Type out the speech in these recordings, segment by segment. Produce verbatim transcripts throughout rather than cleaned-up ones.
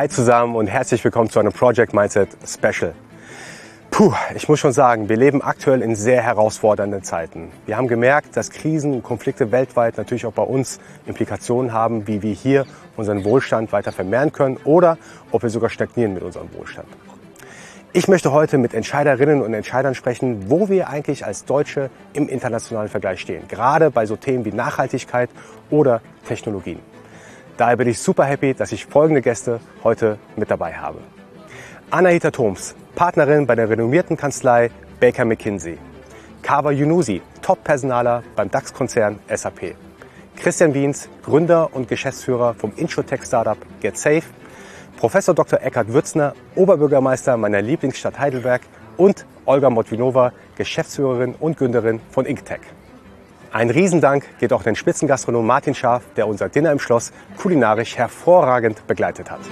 Hi zusammen und herzlich willkommen zu einem Project Mindset Special. Puh, ich muss schon sagen, wir leben aktuell in sehr herausfordernden Zeiten. Wir haben gemerkt, dass Krisen und Konflikte weltweit natürlich auch bei uns Implikationen haben, wie wir hier unseren Wohlstand weiter vermehren können oder ob wir sogar stagnieren mit unserem Wohlstand. Ich möchte heute mit Entscheiderinnen und Entscheidern sprechen, wo wir eigentlich als Deutsche im internationalen Vergleich stehen, gerade bei so Themen wie Nachhaltigkeit oder Technologien. Daher bin ich super happy, dass ich folgende Gäste heute mit dabei habe. Anahita Thoms, Partnerin bei der renommierten Kanzlei Baker McKinsey. Kawa Yunusi, Top-Personaler beim DAX-Konzern S A P. Christian Wiens, Gründer und Geschäftsführer vom Insurtech-Startup GetSafe. Professor Doktor Eckhard Würzner, Oberbürgermeister meiner Lieblingsstadt Heidelberg. Und Olga Motvinova, Geschäftsführerin und Gründerin von InkTech. Ein Riesendank geht auch den Spitzengastronom Martin Scharf, der unser Dinner im Schloss kulinarisch hervorragend begleitet hat.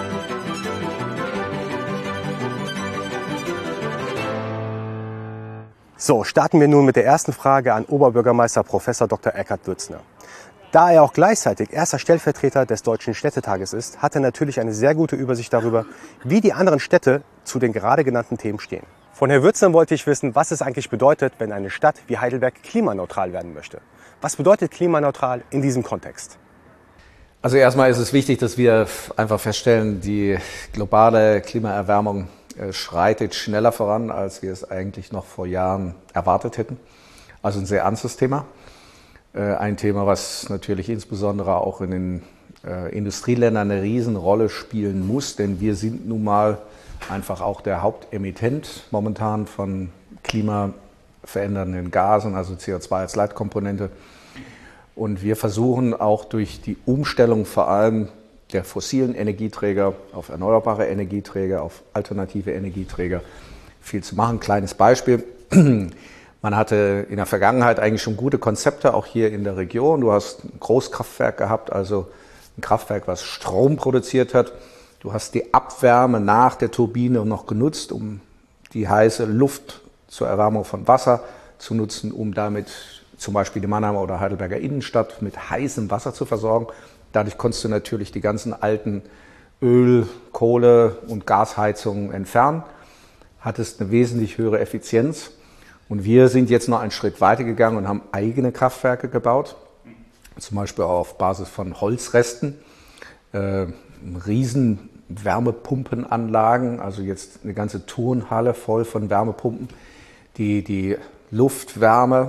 So, starten wir nun mit der ersten Frage an Oberbürgermeister Professor Doktor Eckhard Würzner. Da er auch gleichzeitig erster Stellvertreter des Deutschen Städtetages ist, hat er natürlich eine sehr gute Übersicht darüber, wie die anderen Städte zu den gerade genannten Themen stehen. Von Herrn Würzner wollte ich wissen, was es eigentlich bedeutet, wenn eine Stadt wie Heidelberg klimaneutral werden möchte. Was bedeutet klimaneutral in diesem Kontext? Also erstmal ist es wichtig, dass wir einfach feststellen, die globale Klimaerwärmung schreitet schneller voran, als wir es eigentlich noch vor Jahren erwartet hätten. Also ein sehr ernstes Thema. Ein Thema, was natürlich insbesondere auch in den Industrieländern eine Riesenrolle spielen muss, denn wir sind nun mal einfach auch der Hauptemittent momentan von klimaverändernden Gasen, also C O zwei als Leitkomponente. Und wir versuchen auch durch die Umstellung vor allem der fossilen Energieträger auf erneuerbare Energieträger, auf alternative Energieträger viel zu machen. Kleines Beispiel. Man hatte in der Vergangenheit eigentlich schon gute Konzepte, auch hier in der Region. Du hast ein Großkraftwerk gehabt, also ein Kraftwerk, was Strom produziert hat. Du hast die Abwärme nach der Turbine noch genutzt, um die heiße Luft zur Erwärmung von Wasser zu nutzen, um damit zum Beispiel die Mannheimer oder Heidelberger Innenstadt mit heißem Wasser zu versorgen. Dadurch konntest du natürlich die ganzen alten Öl-, Kohle- und Gasheizungen entfernen, hattest eine wesentlich höhere Effizienz. Und wir sind jetzt noch einen Schritt weiter gegangen und haben eigene Kraftwerke gebaut, zum Beispiel auch auf Basis von Holzresten, äh, riesen Wärmepumpenanlagen, also jetzt eine ganze Turnhalle voll von Wärmepumpen, die die Luftwärme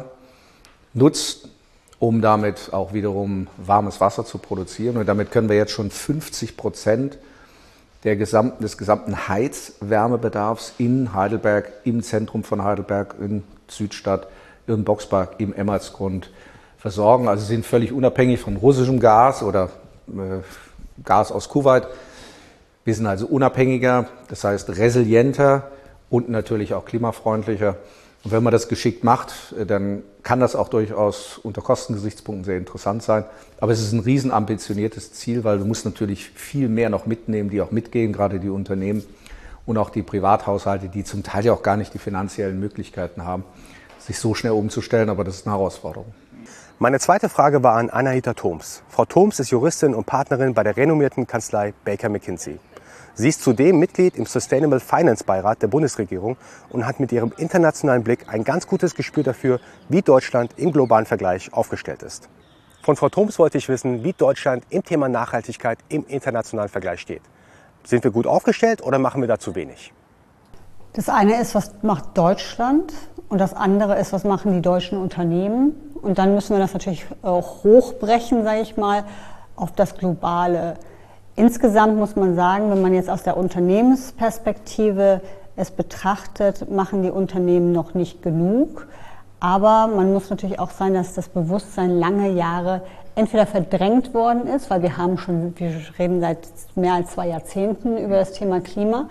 nutzt, um damit auch wiederum warmes Wasser zu produzieren. Und damit können wir jetzt schon fünfzig Prozent der gesamten, des gesamten Heizwärmebedarfs in Heidelberg, im Zentrum von Heidelberg, in Südstadt, in Boxberg, im Emmertsgrund versorgen. Also sind völlig unabhängig von russischem Gas oder äh, Gas aus Kuwait. Wir sind also unabhängiger, das heißt resilienter und natürlich auch klimafreundlicher. Und wenn man das geschickt macht, dann kann das auch durchaus unter Kostengesichtspunkten sehr interessant sein. Aber es ist ein riesen ambitioniertes Ziel, weil du musst natürlich viel mehr noch mitnehmen, die auch mitgehen, gerade die Unternehmen und auch die Privathaushalte, die zum Teil ja auch gar nicht die finanziellen Möglichkeiten haben, sich so schnell umzustellen. Aber das ist eine Herausforderung. Meine zweite Frage war an Anahita Thoms. Frau Thoms ist Juristin und Partnerin bei der renommierten Kanzlei Baker McKinsey. Sie ist zudem Mitglied im Sustainable Finance Beirat der Bundesregierung und hat mit ihrem internationalen Blick ein ganz gutes Gespür dafür, wie Deutschland im globalen Vergleich aufgestellt ist. Von Frau Thoms wollte ich wissen, wie Deutschland im Thema Nachhaltigkeit im internationalen Vergleich steht. Sind wir gut aufgestellt oder machen wir da zu wenig? Das eine ist, was macht Deutschland, und das andere ist, was machen die deutschen Unternehmen. Und dann müssen wir das natürlich auch hochbrechen, sage ich mal, auf das Globale. Insgesamt muss man sagen, wenn man jetzt aus der Unternehmensperspektive es betrachtet, machen die Unternehmen noch nicht genug. Aber man muss natürlich auch sein, dass das Bewusstsein lange Jahre entweder verdrängt worden ist, weil wir haben schon, wir reden seit mehr als zwei Jahrzehnten über das Thema Klima.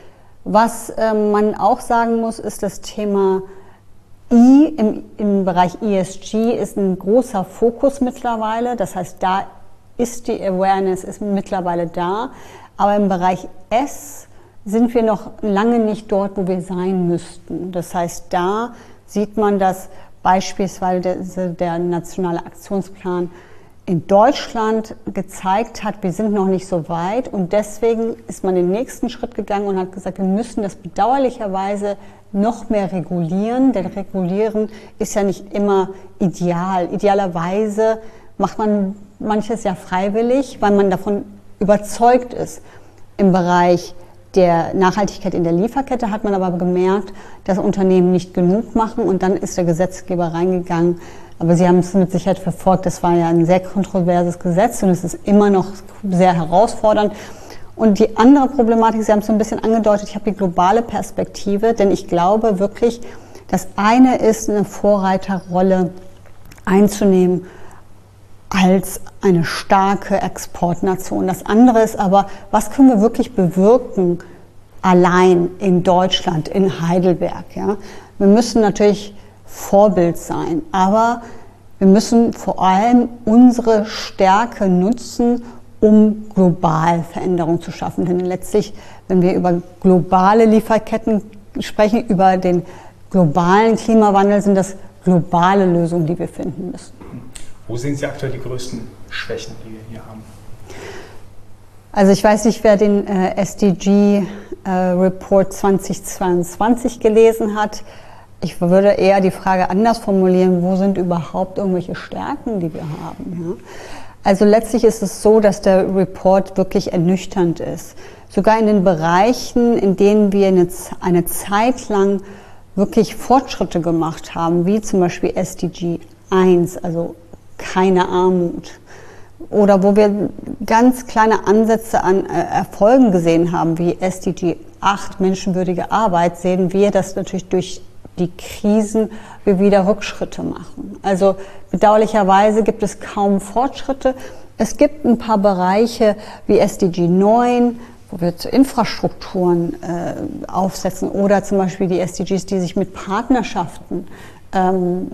Was äh, man auch sagen muss, ist das Thema I im, im Bereich E S G ist ein großer Fokus mittlerweile. Das heißt, da ist die Awareness ist mittlerweile da, aber im Bereich S sind wir noch lange nicht dort, wo wir sein müssten. Das heißt, da sieht man, dass beispielsweise der, der nationale Aktionsplan in Deutschland gezeigt hat, wir sind noch nicht so weit und deswegen ist man den nächsten Schritt gegangen und hat gesagt, wir müssen das bedauerlicherweise noch mehr regulieren, denn regulieren ist ja nicht immer ideal. Idealerweise macht man manches ja freiwillig, weil man davon überzeugt ist. Im Bereich der Nachhaltigkeit in der Lieferkette hat man aber gemerkt, dass Unternehmen nicht genug machen und dann ist der Gesetzgeber reingegangen. Aber Sie haben es mit Sicherheit verfolgt, das war ja ein sehr kontroverses Gesetz und es ist immer noch sehr herausfordernd. Und die andere Problematik, Sie haben es so ein bisschen angedeutet, ich habe die globale Perspektive, denn ich glaube wirklich, das eine ist, eine Vorreiterrolle einzunehmen als eine starke Exportnation. Das andere ist aber, was können wir wirklich bewirken allein in Deutschland, in Heidelberg? Ja? Wir müssen natürlich Vorbild sein, aber wir müssen vor allem unsere Stärke nutzen, um global Veränderungen zu schaffen. Denn letztlich, wenn wir über globale Lieferketten sprechen, über den globalen Klimawandel, sind das globale Lösungen, die wir finden müssen. Wo sehen Sie aktuell die größten Schwächen, die wir hier haben? Also ich weiß nicht, wer den äh, S D G-Report äh, zweitausendzweiundzwanzig gelesen hat. Ich würde eher die Frage anders formulieren, wo sind überhaupt irgendwelche Stärken, die wir haben? Ja? Also letztlich ist es so, dass der Report wirklich ernüchternd ist. Sogar in den Bereichen, in denen wir eine, eine Zeit lang wirklich Fortschritte gemacht haben, wie zum Beispiel S D G eins, also keine Armut, oder wo wir ganz kleine Ansätze an äh, Erfolgen gesehen haben, wie S D G acht, menschenwürdige Arbeit, sehen wir, dass natürlich durch die Krisen wir wieder Rückschritte machen. Also bedauerlicherweise gibt es kaum Fortschritte. Es gibt ein paar Bereiche wie S D G neun, wo wir Infrastrukturen äh, aufsetzen, oder zum Beispiel die S D Gs, die sich mit Partnerschaften ähm,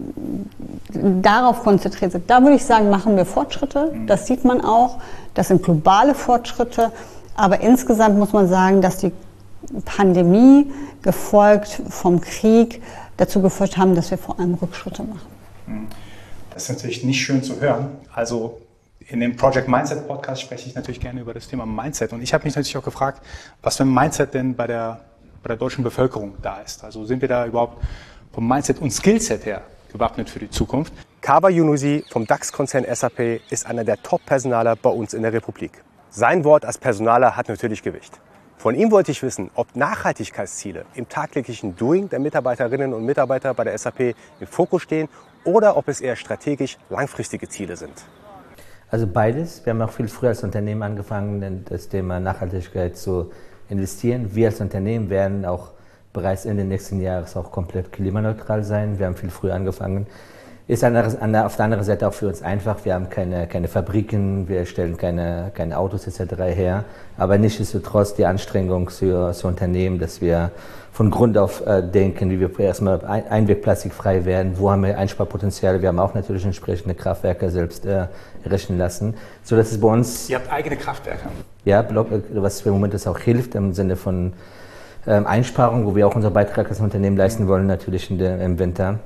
darauf konzentriert sind. Da würde ich sagen, machen wir Fortschritte. Das sieht man auch. Das sind globale Fortschritte. Aber insgesamt muss man sagen, dass die Pandemie, gefolgt vom Krieg, dazu geführt haben, dass wir vor allem Rückschritte machen. Das ist natürlich nicht schön zu hören. Also in dem Project Mindset Podcast spreche ich natürlich gerne über das Thema Mindset. Und ich habe mich natürlich auch gefragt, was für ein Mindset denn bei der, bei der deutschen Bevölkerung da ist. Also sind wir da überhaupt vom Mindset und Skillset her gewappnet für die Zukunft? Kawa Yunusi vom DAX-Konzern S A P ist einer der Top-Personaler bei uns in der Republik. Sein Wort als Personaler hat natürlich Gewicht. Von ihm wollte ich wissen, ob Nachhaltigkeitsziele im tagtäglichen Doing der Mitarbeiterinnen und Mitarbeiter bei der S A P im Fokus stehen oder ob es eher strategisch langfristige Ziele sind. Also beides. Wir haben auch viel früher als Unternehmen angefangen, in das Thema Nachhaltigkeit zu investieren. Wir als Unternehmen werden auch bereits Ende nächsten Jahres auch komplett klimaneutral sein. Wir haben viel früher angefangen. Ist auf der anderen Seite auch für uns einfach. Wir haben keine, keine Fabriken, wir stellen keine, keine Autos et cetera her. Aber nichtsdestotrotz die Anstrengung für, für Unternehmen, dass wir von Grund auf äh, denken, wie wir erstmal ein, einwegplastikfrei werden, wo haben wir Einsparpotenziale. Wir haben auch natürlich entsprechende Kraftwerke selbst äh, rechnen lassen, so dass es bei uns. Ihr habt eigene Kraftwerke. Ja, was im Moment auch hilft im Sinne von ähm, Einsparung, wo wir auch unseren Beitrag als Unternehmen leisten wollen, natürlich in der, im Winter.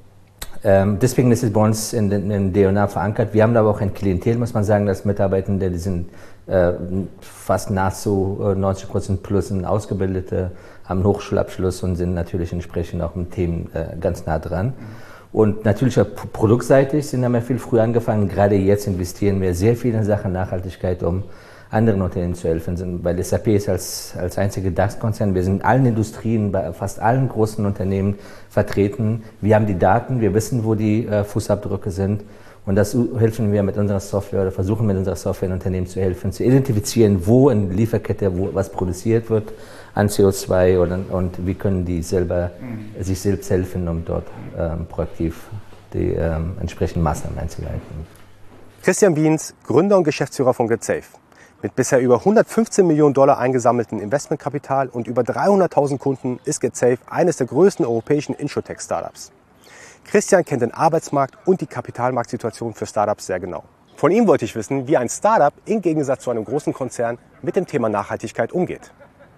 Ähm, deswegen ist es bei uns in den D und A verankert. Wir haben aber auch ein Klientel, muss man sagen, dass Mitarbeitende, die sind äh, fast nahezu äh, neunzig Prozent plus Ausgebildete, haben einen Hochschulabschluss und sind natürlich entsprechend auch mit Themen äh, ganz nah dran. Mhm. Und natürlich auch produktseitig sind wir viel früher angefangen. Gerade jetzt investieren wir sehr viel in Sachen Nachhaltigkeit, um anderen Unternehmen zu helfen, weil S A P ist als, als einzige DAX-Konzern, wir sind in allen Industrien, bei fast allen großen Unternehmen vertreten. Wir haben die Daten, wir wissen, wo die äh, Fußabdrücke sind und das helfen wir mit unserer Software oder versuchen mit unserer Software den Unternehmen zu helfen, zu identifizieren, wo in der Lieferkette wo was produziert wird an C O zwei oder, und wie können die selber mhm. sich selbst helfen, um dort ähm, proaktiv die ähm, entsprechenden Maßnahmen einzuleiten. Christian Wiens, Gründer und Geschäftsführer von GetSafe. Mit bisher über hundertfünfzehn Millionen Dollar eingesammelten Investmentkapital und über dreihunderttausend Kunden ist GetSafe eines der größten europäischen Insurtech-Startups. Christian kennt den Arbeitsmarkt und die Kapitalmarktsituation für Startups sehr genau. Von ihm wollte ich wissen, wie ein Startup im Gegensatz zu einem großen Konzern mit dem Thema Nachhaltigkeit umgeht.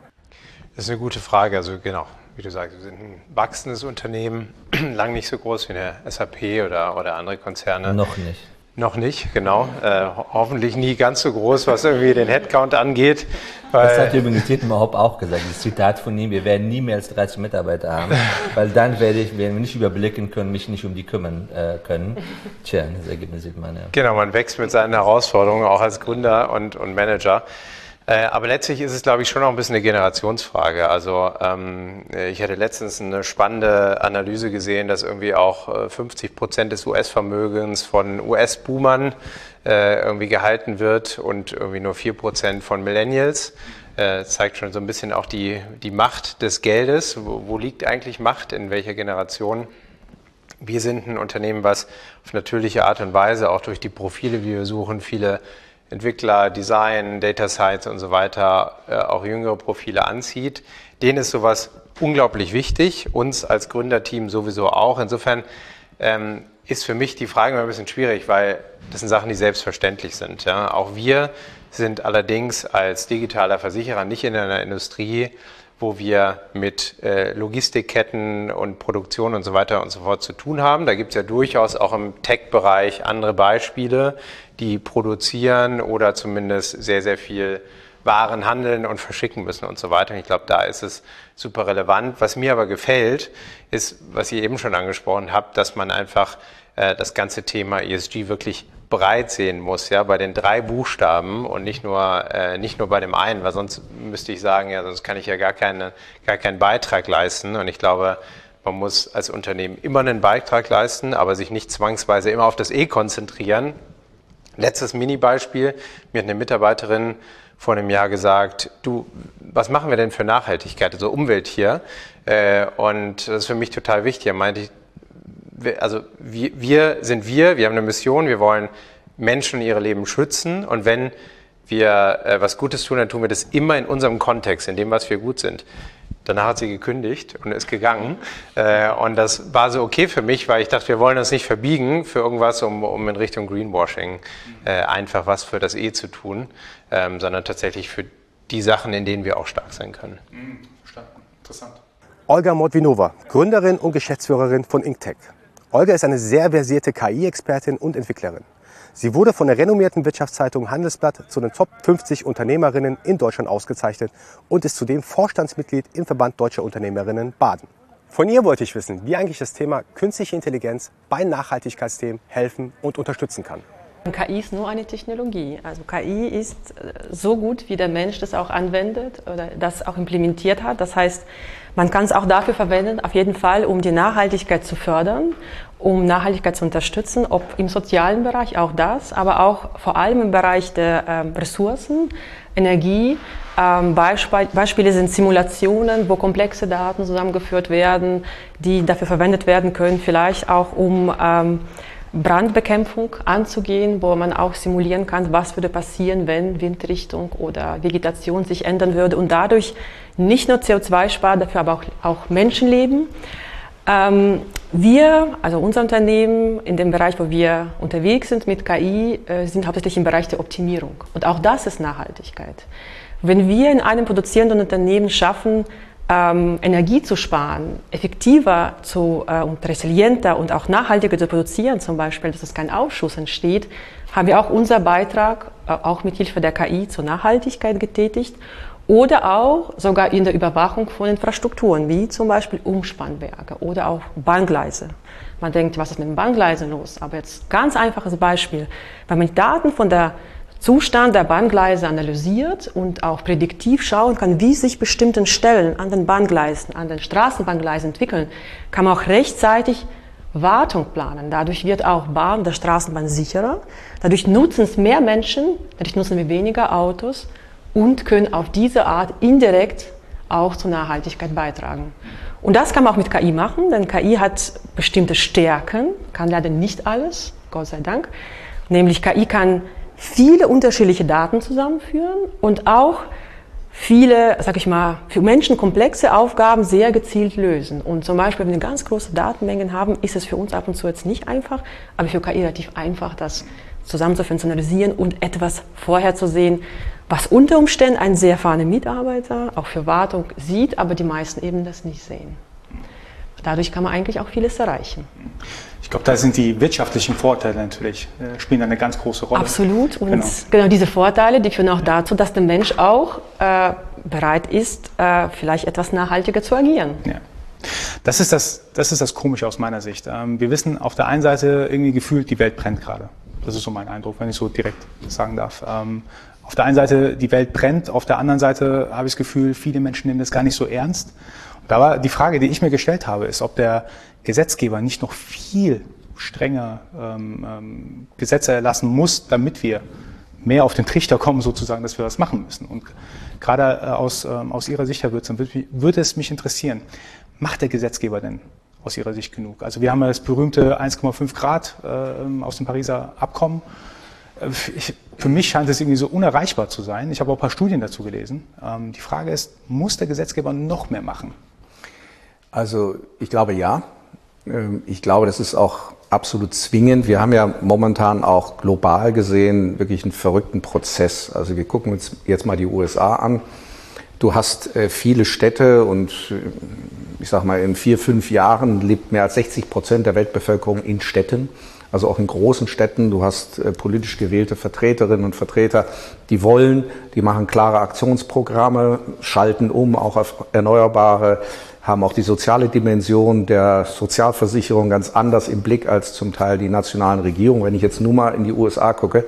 Das ist eine gute Frage. Also genau, wie du sagst, wir sind ein wachsendes Unternehmen, lang nicht so groß wie eine S A P oder, oder andere Konzerne. Noch nicht. Noch nicht, genau. Äh, ho hoffentlich nie ganz so groß, was irgendwie den Headcount angeht. Weil das hat übrigens Dietmar Hopp auch gesagt, das Zitat von ihm, wir werden nie mehr als dreißig Mitarbeiter haben, weil dann werde ich, werden wir nicht überblicken können, mich nicht um die kümmern äh, können. Tja, das Ergebnis sieht man ja. Genau, man wächst mit seinen Herausforderungen, auch als Gründer und, und Manager. Äh, aber letztlich ist es, glaube ich, schon auch ein bisschen eine Generationsfrage. Also ähm, ich hatte letztens eine spannende Analyse gesehen, dass irgendwie auch äh, fünfzig Prozent des U S-Vermögens von U S-Boomern äh, irgendwie gehalten wird und irgendwie nur vier Prozent von Millennials. Äh, zeigt schon so ein bisschen auch die, die Macht des Geldes. Wo, wo liegt eigentlich Macht? In welcher Generation? Wir sind ein Unternehmen, was auf natürliche Art und Weise, auch durch die Profile, die wir suchen, viele Entwickler, Design, Data Science und so weiter, äh, auch jüngere Profile anzieht. Denen ist sowas unglaublich wichtig, uns als Gründerteam sowieso auch. Insofern ähm, ist für mich die Frage immer ein bisschen schwierig, weil das sind Sachen, die selbstverständlich sind. Ja? Auch wir sind allerdings als digitaler Versicherer nicht in einer Industrie, wo wir mit äh, Logistikketten und Produktion und so weiter und so fort zu tun haben. Da gibt es ja durchaus auch im Tech-Bereich andere Beispiele, die produzieren oder zumindest sehr, sehr viel Waren handeln und verschicken müssen und so weiter. Und ich glaube, da ist es super relevant. Was mir aber gefällt, ist, was ihr eben schon angesprochen habt, dass man einfach äh, das ganze Thema E S G wirklich breit sehen muss, ja, bei den drei Buchstaben und nicht nur äh, nicht nur bei dem einen, weil sonst müsste ich sagen, ja, sonst kann ich ja gar keine gar keinen Beitrag leisten. Und ich glaube, man muss als Unternehmen immer einen Beitrag leisten, aber sich nicht zwangsweise immer auf das E konzentrieren. Letztes Mini-Beispiel: Mir hat eine Mitarbeiterin vor einem Jahr gesagt, du, was machen wir denn für Nachhaltigkeit, also Umwelt hier? Äh, und das ist für mich total wichtig. Er meinte ich, also wir, wir sind wir, wir haben eine Mission, wir wollen Menschen ihre Leben schützen, und wenn wir äh, was Gutes tun, dann tun wir das immer in unserem Kontext, in dem, was wir gut sind. Danach hat sie gekündigt und ist gegangen, äh, und das war so okay für mich, weil ich dachte, wir wollen uns nicht verbiegen für irgendwas, um, um in Richtung Greenwashing äh, einfach was für das E zu tun, ähm, sondern tatsächlich für die Sachen, in denen wir auch stark sein können. Mhm, verstanden. Interessant. Olga Mordvinova, Gründerin und Geschäftsführerin von Inktech. Olga ist eine sehr versierte K I-Expertin und Entwicklerin. Sie wurde von der renommierten Wirtschaftszeitung Handelsblatt zu den Top fünfzig Unternehmerinnen in Deutschland ausgezeichnet und ist zudem Vorstandsmitglied im Verband Deutscher Unternehmerinnen Baden. Von ihr wollte ich wissen, wie eigentlich das Thema künstliche Intelligenz bei Nachhaltigkeitsthemen helfen und unterstützen kann. K I ist nur eine Technologie. Also K I ist so gut, wie der Mensch das auch anwendet oder das auch implementiert hat. Das heißt, man kann es auch dafür verwenden, auf jeden Fall, um die Nachhaltigkeit zu fördern, um Nachhaltigkeit zu unterstützen, ob im sozialen Bereich auch das, aber auch vor allem im Bereich der ähm, Ressourcen, Energie. Ähm, Beispiel, Beispiele sind Simulationen, wo komplexe Daten zusammengeführt werden, die dafür verwendet werden können, vielleicht auch um ähm, Brandbekämpfung anzugehen, wo man auch simulieren kann, was würde passieren, wenn Windrichtung oder Vegetation sich ändern würde und dadurch nicht nur C O zwei spart, dafür aber auch, auch Menschenleben. Ähm, wir, also unser Unternehmen, in dem Bereich, wo wir unterwegs sind mit K I, äh, sind hauptsächlich im Bereich der Optimierung. Und auch das ist Nachhaltigkeit. Wenn wir in einem produzierenden Unternehmen schaffen, Ähm, Energie zu sparen, effektiver zu, äh, und resilienter und auch nachhaltiger zu produzieren, zum Beispiel, dass es kein Ausschuss entsteht, haben wir auch unseren Beitrag, äh, auch mit Hilfe der K I, zur Nachhaltigkeit getätigt oder auch sogar in der Überwachung von Infrastrukturen, wie zum Beispiel Umspannwerke oder auch Bahngleise. Man denkt, was ist mit den Bahngleisen los? Aber jetzt ganz einfaches Beispiel. Wenn man Daten von der Zustand der Bahngleise analysiert und auch prädiktiv schauen kann, wie sich bestimmte Stellen an den Bahngleisen, an den Straßenbahngleisen entwickeln, kann man auch rechtzeitig Wartung planen. Dadurch wird auch Bahn der Straßenbahn sicherer, dadurch nutzen es mehr Menschen, dadurch nutzen wir weniger Autos und können auf diese Art indirekt auch zur Nachhaltigkeit beitragen. Und das kann man auch mit K I machen, denn K I hat bestimmte Stärken, kann leider nicht alles, Gott sei Dank, nämlich K I kann viele unterschiedliche Daten zusammenführen und auch viele, sag ich mal, für Menschen komplexe Aufgaben sehr gezielt lösen. Und zum Beispiel, wenn wir ganz große Datenmengen haben, ist es für uns ab und zu jetzt nicht einfach, aber für K I relativ einfach, das zusammenzuführen, zu analysieren und etwas vorherzusehen, was unter Umständen ein sehr erfahrener Mitarbeiter auch für Wartung sieht, aber die meisten eben das nicht sehen. Dadurch kann man eigentlich auch vieles erreichen. Ich glaube, da sind die wirtschaftlichen Vorteile natürlich, äh, spielen eine ganz große Rolle. Absolut. Und genau. genau diese Vorteile, die führen auch dazu, dass der Mensch auch äh, bereit ist, äh, vielleicht etwas nachhaltiger zu agieren. Ja. Das ist das, das ist das Komische aus meiner Sicht. Ähm, wir wissen auf der einen Seite irgendwie gefühlt, die Welt brennt gerade. Das ist so mein Eindruck, wenn ich so direkt sagen darf. Ähm, auf der einen Seite, die Welt brennt, auf der anderen Seite habe ich das Gefühl, viele Menschen nehmen das gar nicht so ernst. Und da war die Frage, die ich mir gestellt habe, ist, ob der Gesetzgeber nicht noch viel strenger ähm, ähm, Gesetze erlassen muss, damit wir mehr auf den Trichter kommen, sozusagen, dass wir was machen müssen. Und gerade äh, aus, ähm, aus Ihrer Sicht, Herr Würz, würde es mich interessieren, macht der Gesetzgeber denn aus Ihrer Sicht genug? Also wir haben ja das berühmte eins Komma fünf Grad äh, aus dem Pariser Abkommen. Ich, für mich scheint es irgendwie so unerreichbar zu sein. Ich habe auch ein paar Studien dazu gelesen. Ähm, die Frage ist, muss der Gesetzgeber noch mehr machen? Also ich glaube ja. Ich glaube, das ist auch absolut zwingend. Wir haben ja momentan auch global gesehen wirklich einen verrückten Prozess. Also wir gucken uns jetzt mal die U S A an. Du hast viele Städte und ich sag mal, in vier, fünf Jahren lebt mehr als sechzig Prozent der Weltbevölkerung in Städten. Also auch in großen Städten. Du hast äh, politisch gewählte Vertreterinnen und Vertreter, die wollen, die machen klare Aktionsprogramme, schalten um, auch auf Erneuerbare, haben auch die soziale Dimension der Sozialversicherung ganz anders im Blick als zum Teil die nationalen Regierungen. Wenn ich jetzt nur mal in die U S A gucke,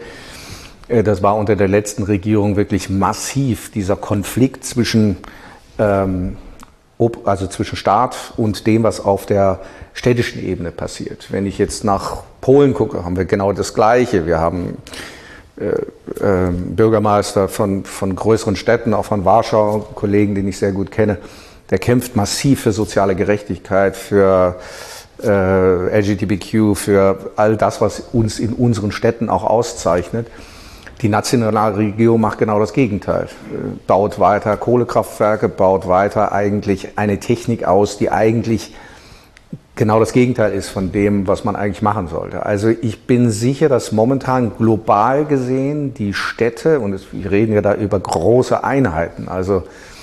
äh, das war unter der letzten Regierung wirklich massiv, dieser Konflikt zwischen ähm, also zwischen Staat und dem, was auf der städtischen Ebene passiert. Wenn ich jetzt nach Polen gucke, haben wir genau das Gleiche. Wir haben äh, äh, Bürgermeister von, von größeren Städten, auch von Warschau, Kollegen, den ich sehr gut kenne, der kämpft massiv für soziale Gerechtigkeit, für äh, L G B T Q, für all das, was uns in unseren Städten auch auszeichnet. Die nationale Regierung macht genau das Gegenteil, baut weiter Kohlekraftwerke, baut weiter eigentlich eine Technik aus, die eigentlich genau das Gegenteil ist von dem, was man eigentlich machen sollte. Also ich bin sicher, dass momentan global gesehen die Städte, und wir reden ja da über große Einheiten, also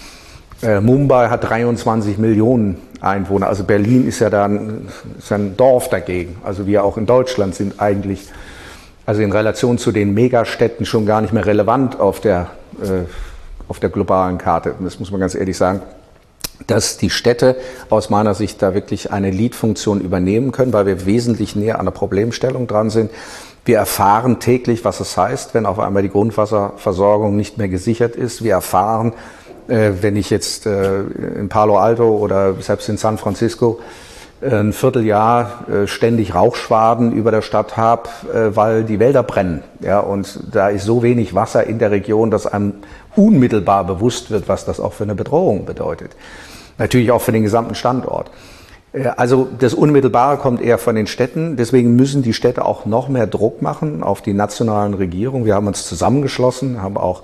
äh, Mumbai hat dreiundzwanzig Millionen Einwohner, also Berlin ist ja da ein, ist ein Dorf dagegen, also wir auch in Deutschland sind eigentlich also in Relation zu den Megastädten schon gar nicht mehr relevant auf der, äh, auf der globalen Karte. Und das muss man ganz ehrlich sagen, dass die Städte aus meiner Sicht da wirklich eine Lead-Funktion übernehmen können, weil wir wesentlich näher an der Problemstellung dran sind. Wir erfahren täglich, was es heißt, wenn auf einmal die Grundwasserversorgung nicht mehr gesichert ist. Wir erfahren, äh, wenn ich jetzt äh, in Palo Alto oder selbst in San Francisco ein Vierteljahr ständig Rauchschwaden über der Stadt habe, weil die Wälder brennen. Ja, und da ist so wenig Wasser in der Region, dass einem unmittelbar bewusst wird, was das auch für eine Bedrohung bedeutet. Natürlich auch für den gesamten Standort. Also das Unmittelbare kommt eher von den Städten. Deswegen müssen die Städte auch noch mehr Druck machen auf die nationalen Regierungen. Wir haben uns zusammengeschlossen, haben auch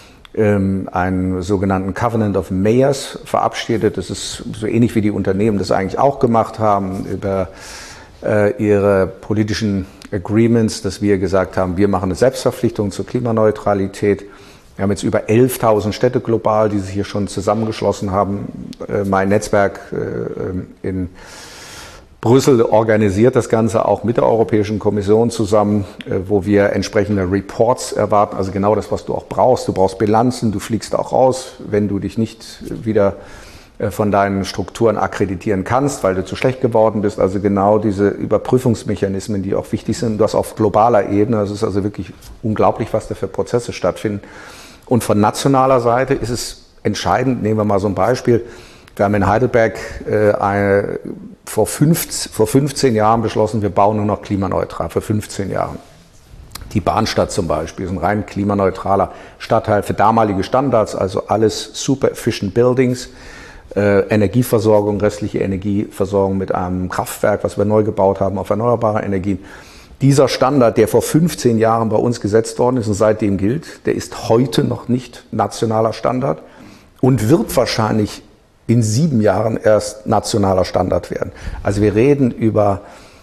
einen sogenannten Covenant of Mayors verabschiedet. Das ist so ähnlich wie die Unternehmen das eigentlich auch gemacht haben über äh, ihre politischen Agreements, dass wir gesagt haben, wir machen eine Selbstverpflichtung zur Klimaneutralität. Wir haben jetzt über elftausend Städte global, die sich hier schon zusammengeschlossen haben. Äh, mein Netzwerk äh, in Brüssel organisiert das Ganze auch mit der Europäischen Kommission zusammen, wo wir entsprechende Reports erwarten, also genau das, was du auch brauchst. Du brauchst Bilanzen, du fliegst auch raus, wenn du dich nicht wieder von deinen Strukturen akkreditieren kannst, weil du zu schlecht geworden bist. Also genau diese Überprüfungsmechanismen, die auch wichtig sind. Du hast auf globaler Ebene, das ist also wirklich unglaublich, was da für Prozesse stattfinden. Und von nationaler Seite ist es entscheidend, nehmen wir mal so ein Beispiel. Wir haben in Heidelberg äh, eine, vor, fünfzehn, vor fünfzehn Jahren beschlossen, wir bauen nur noch klimaneutral, vor fünfzehn Jahren. Die Bahnstadt zum Beispiel ist ein rein klimaneutraler Stadtteil für damalige Standards, also alles super efficient buildings, äh, Energieversorgung, restliche Energieversorgung mit einem Kraftwerk, was wir neu gebaut haben auf erneuerbare Energien. Dieser Standard, der vor fünfzehn Jahren bei uns gesetzt worden ist und seitdem gilt, der ist heute noch nicht nationaler Standard und wird wahrscheinlich in sieben Jahren erst nationaler Standard werden. Also wir reden über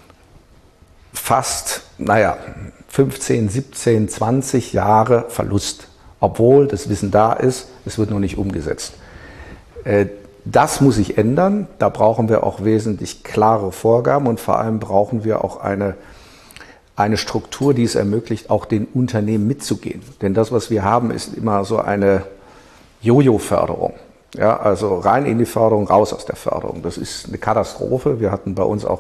fast, naja, fünfzehn, siebzehn, zwanzig Jahre Verlust, obwohl das Wissen da ist, es wird noch nicht umgesetzt. Das muss sich ändern. Da brauchen wir auch wesentlich klare Vorgaben und vor allem brauchen wir auch eine, eine Struktur, die es ermöglicht, auch den Unternehmen mitzugehen. Denn das, was wir haben, ist immer so eine Jojo-Förderung. Ja, also rein in die Förderung, raus aus der Förderung. Das ist eine Katastrophe. Wir hatten bei uns auch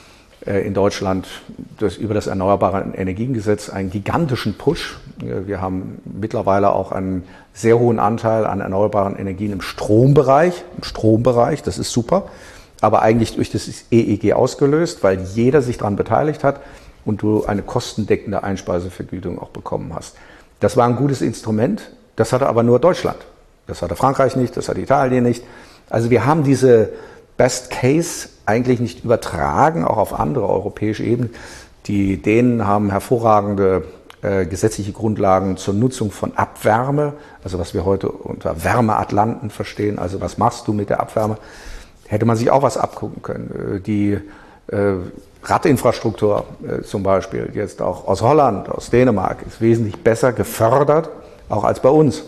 in Deutschland das, über das Erneuerbare Energiengesetz einen gigantischen Push. Wir haben mittlerweile auch einen sehr hohen Anteil an erneuerbaren Energien im Strombereich. Im Strombereich, das ist super, aber eigentlich durch das E E G ausgelöst, weil jeder sich daran beteiligt hat und du eine kostendeckende Einspeisevergütung auch bekommen hast. Das war ein gutes Instrument, das hatte aber nur Deutschland. Das hatte Frankreich nicht, das hatte Italien nicht. Also wir haben diese Best Case eigentlich nicht übertragen, auch auf andere europäische Ebenen. Die Dänen haben hervorragende äh, gesetzliche Grundlagen zur Nutzung von Abwärme, also was wir heute unter Wärmeatlanten verstehen, also was machst du mit der Abwärme, hätte man sich auch was abgucken können. Die äh, Radinfrastruktur äh, zum Beispiel, jetzt auch aus Holland, aus Dänemark, ist wesentlich besser gefördert, auch als bei uns.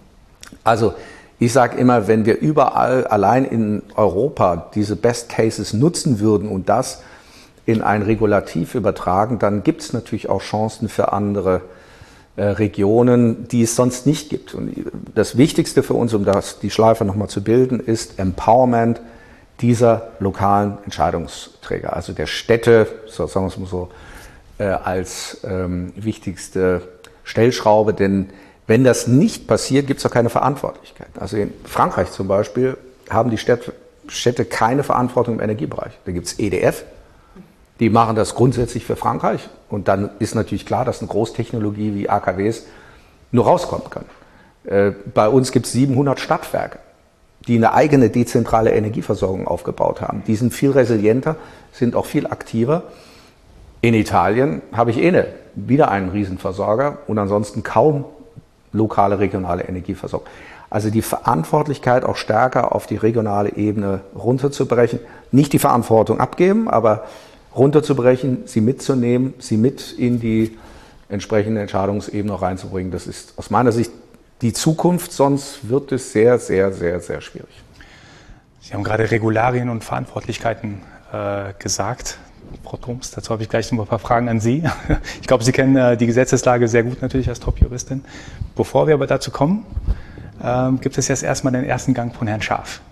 Also ich sage immer, wenn wir überall allein in Europa diese Best Cases nutzen würden und das in ein Regulativ übertragen, dann gibt es natürlich auch Chancen für andere äh, Regionen, die es sonst nicht gibt. Und das Wichtigste für uns, um das, die Schleife nochmal zu bilden, ist Empowerment dieser lokalen Entscheidungsträger, also der Städte, so sagen wir es mal so, äh, als ähm, wichtigste Stellschraube, denn wenn das nicht passiert, gibt es auch keine Verantwortlichkeit. Also in Frankreich zum Beispiel haben die Städte, Städte keine Verantwortung im Energiebereich. Da gibt es E D F, die machen das grundsätzlich für Frankreich. Und dann ist natürlich klar, dass eine Großtechnologie wie A K Ws nur rauskommen kann. Äh, bei uns gibt es siebenhundert Stadtwerke, die eine eigene dezentrale Energieversorgung aufgebaut haben. Die sind viel resilienter, sind auch viel aktiver. In Italien habe ich eh eine, wieder einen Riesenversorger und ansonsten kaum lokale, regionale Energieversorgung. Also die Verantwortlichkeit auch stärker auf die regionale Ebene runterzubrechen. Nicht die Verantwortung abgeben, aber runterzubrechen, sie mitzunehmen, sie mit in die entsprechende Entscheidungsebene auch reinzubringen. Das ist aus meiner Sicht die Zukunft, sonst wird es sehr, sehr, sehr, sehr schwierig. Sie haben gerade Regularien und Verantwortlichkeiten äh, gesagt. Frau Thoms, dazu habe ich gleich noch ein paar Fragen an Sie. Ich glaube, Sie kennen äh, die Gesetzeslage sehr gut natürlich als Top-Juristin. Bevor wir aber dazu kommen, ähm, gibt es jetzt erstmal den ersten Gang von Herrn Scharf.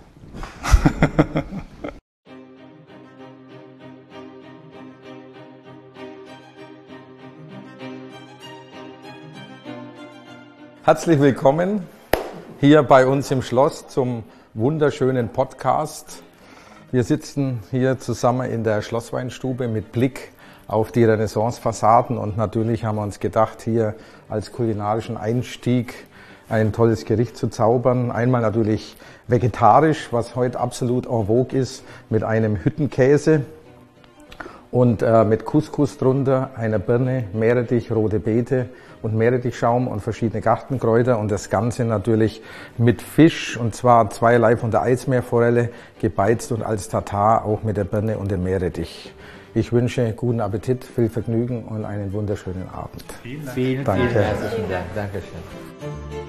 Herzlich willkommen hier bei uns im Schloss zum wunderschönen Podcast. Wir sitzen hier zusammen in der Schlossweinstube mit Blick auf die Renaissance-Fassaden und natürlich haben wir uns gedacht, hier als kulinarischen Einstieg ein tolles Gericht zu zaubern. Einmal natürlich vegetarisch, was heute absolut en vogue ist, mit einem Hüttenkäse und äh, mit Couscous drunter, einer Birne, Meerrettich, rote Beete und Meerrettichschaum und verschiedene Gartenkräuter und das Ganze natürlich mit Fisch und zwar zweierlei von der Eismeerforelle, gebeizt und als Tatar auch mit der Birne und dem Meerrettich. Ich wünsche guten Appetit, viel Vergnügen und einen wunderschönen Abend. Vielen, vielen, Danke. vielen herzlichen Dank. Dankeschön.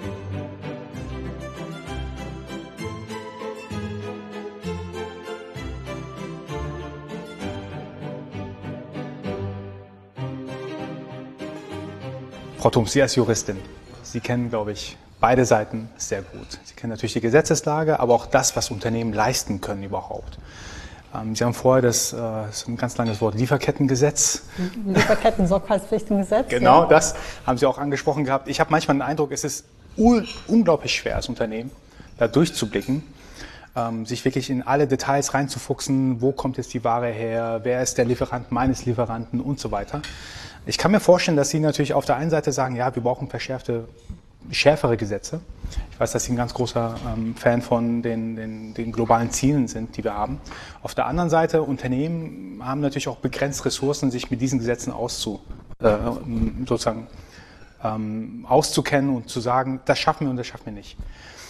Frau Thoms, Sie als Juristin, Sie kennen, glaube ich, beide Seiten sehr gut. Sie kennen natürlich die Gesetzeslage, aber auch das, was Unternehmen leisten können überhaupt. Ähm, Sie haben vorher das, äh, das ist ein ganz langes Wort, Lieferkettengesetz. Lieferketten-Sorgfaltspflichtengesetz. Genau, ja. Das haben Sie auch angesprochen gehabt. Ich habe manchmal den Eindruck, es ist un unglaublich schwer als Unternehmen, da durchzublicken, ähm, sich wirklich in alle Details reinzufuchsen, wo kommt jetzt die Ware her, wer ist der Lieferant meines Lieferanten und so weiter. Ich kann mir vorstellen, dass Sie natürlich auf der einen Seite sagen, ja, wir brauchen verschärfte, schärfere Gesetze. Ich weiß, dass Sie ein ganz großer ähm, Fan von den, den, den globalen Zielen sind, die wir haben. Auf der anderen Seite, Unternehmen haben natürlich auch begrenzt Ressourcen, sich mit diesen Gesetzen auszu, äh, sozusagen, ähm, auszukennen und zu sagen, das schaffen wir und das schaffen wir nicht.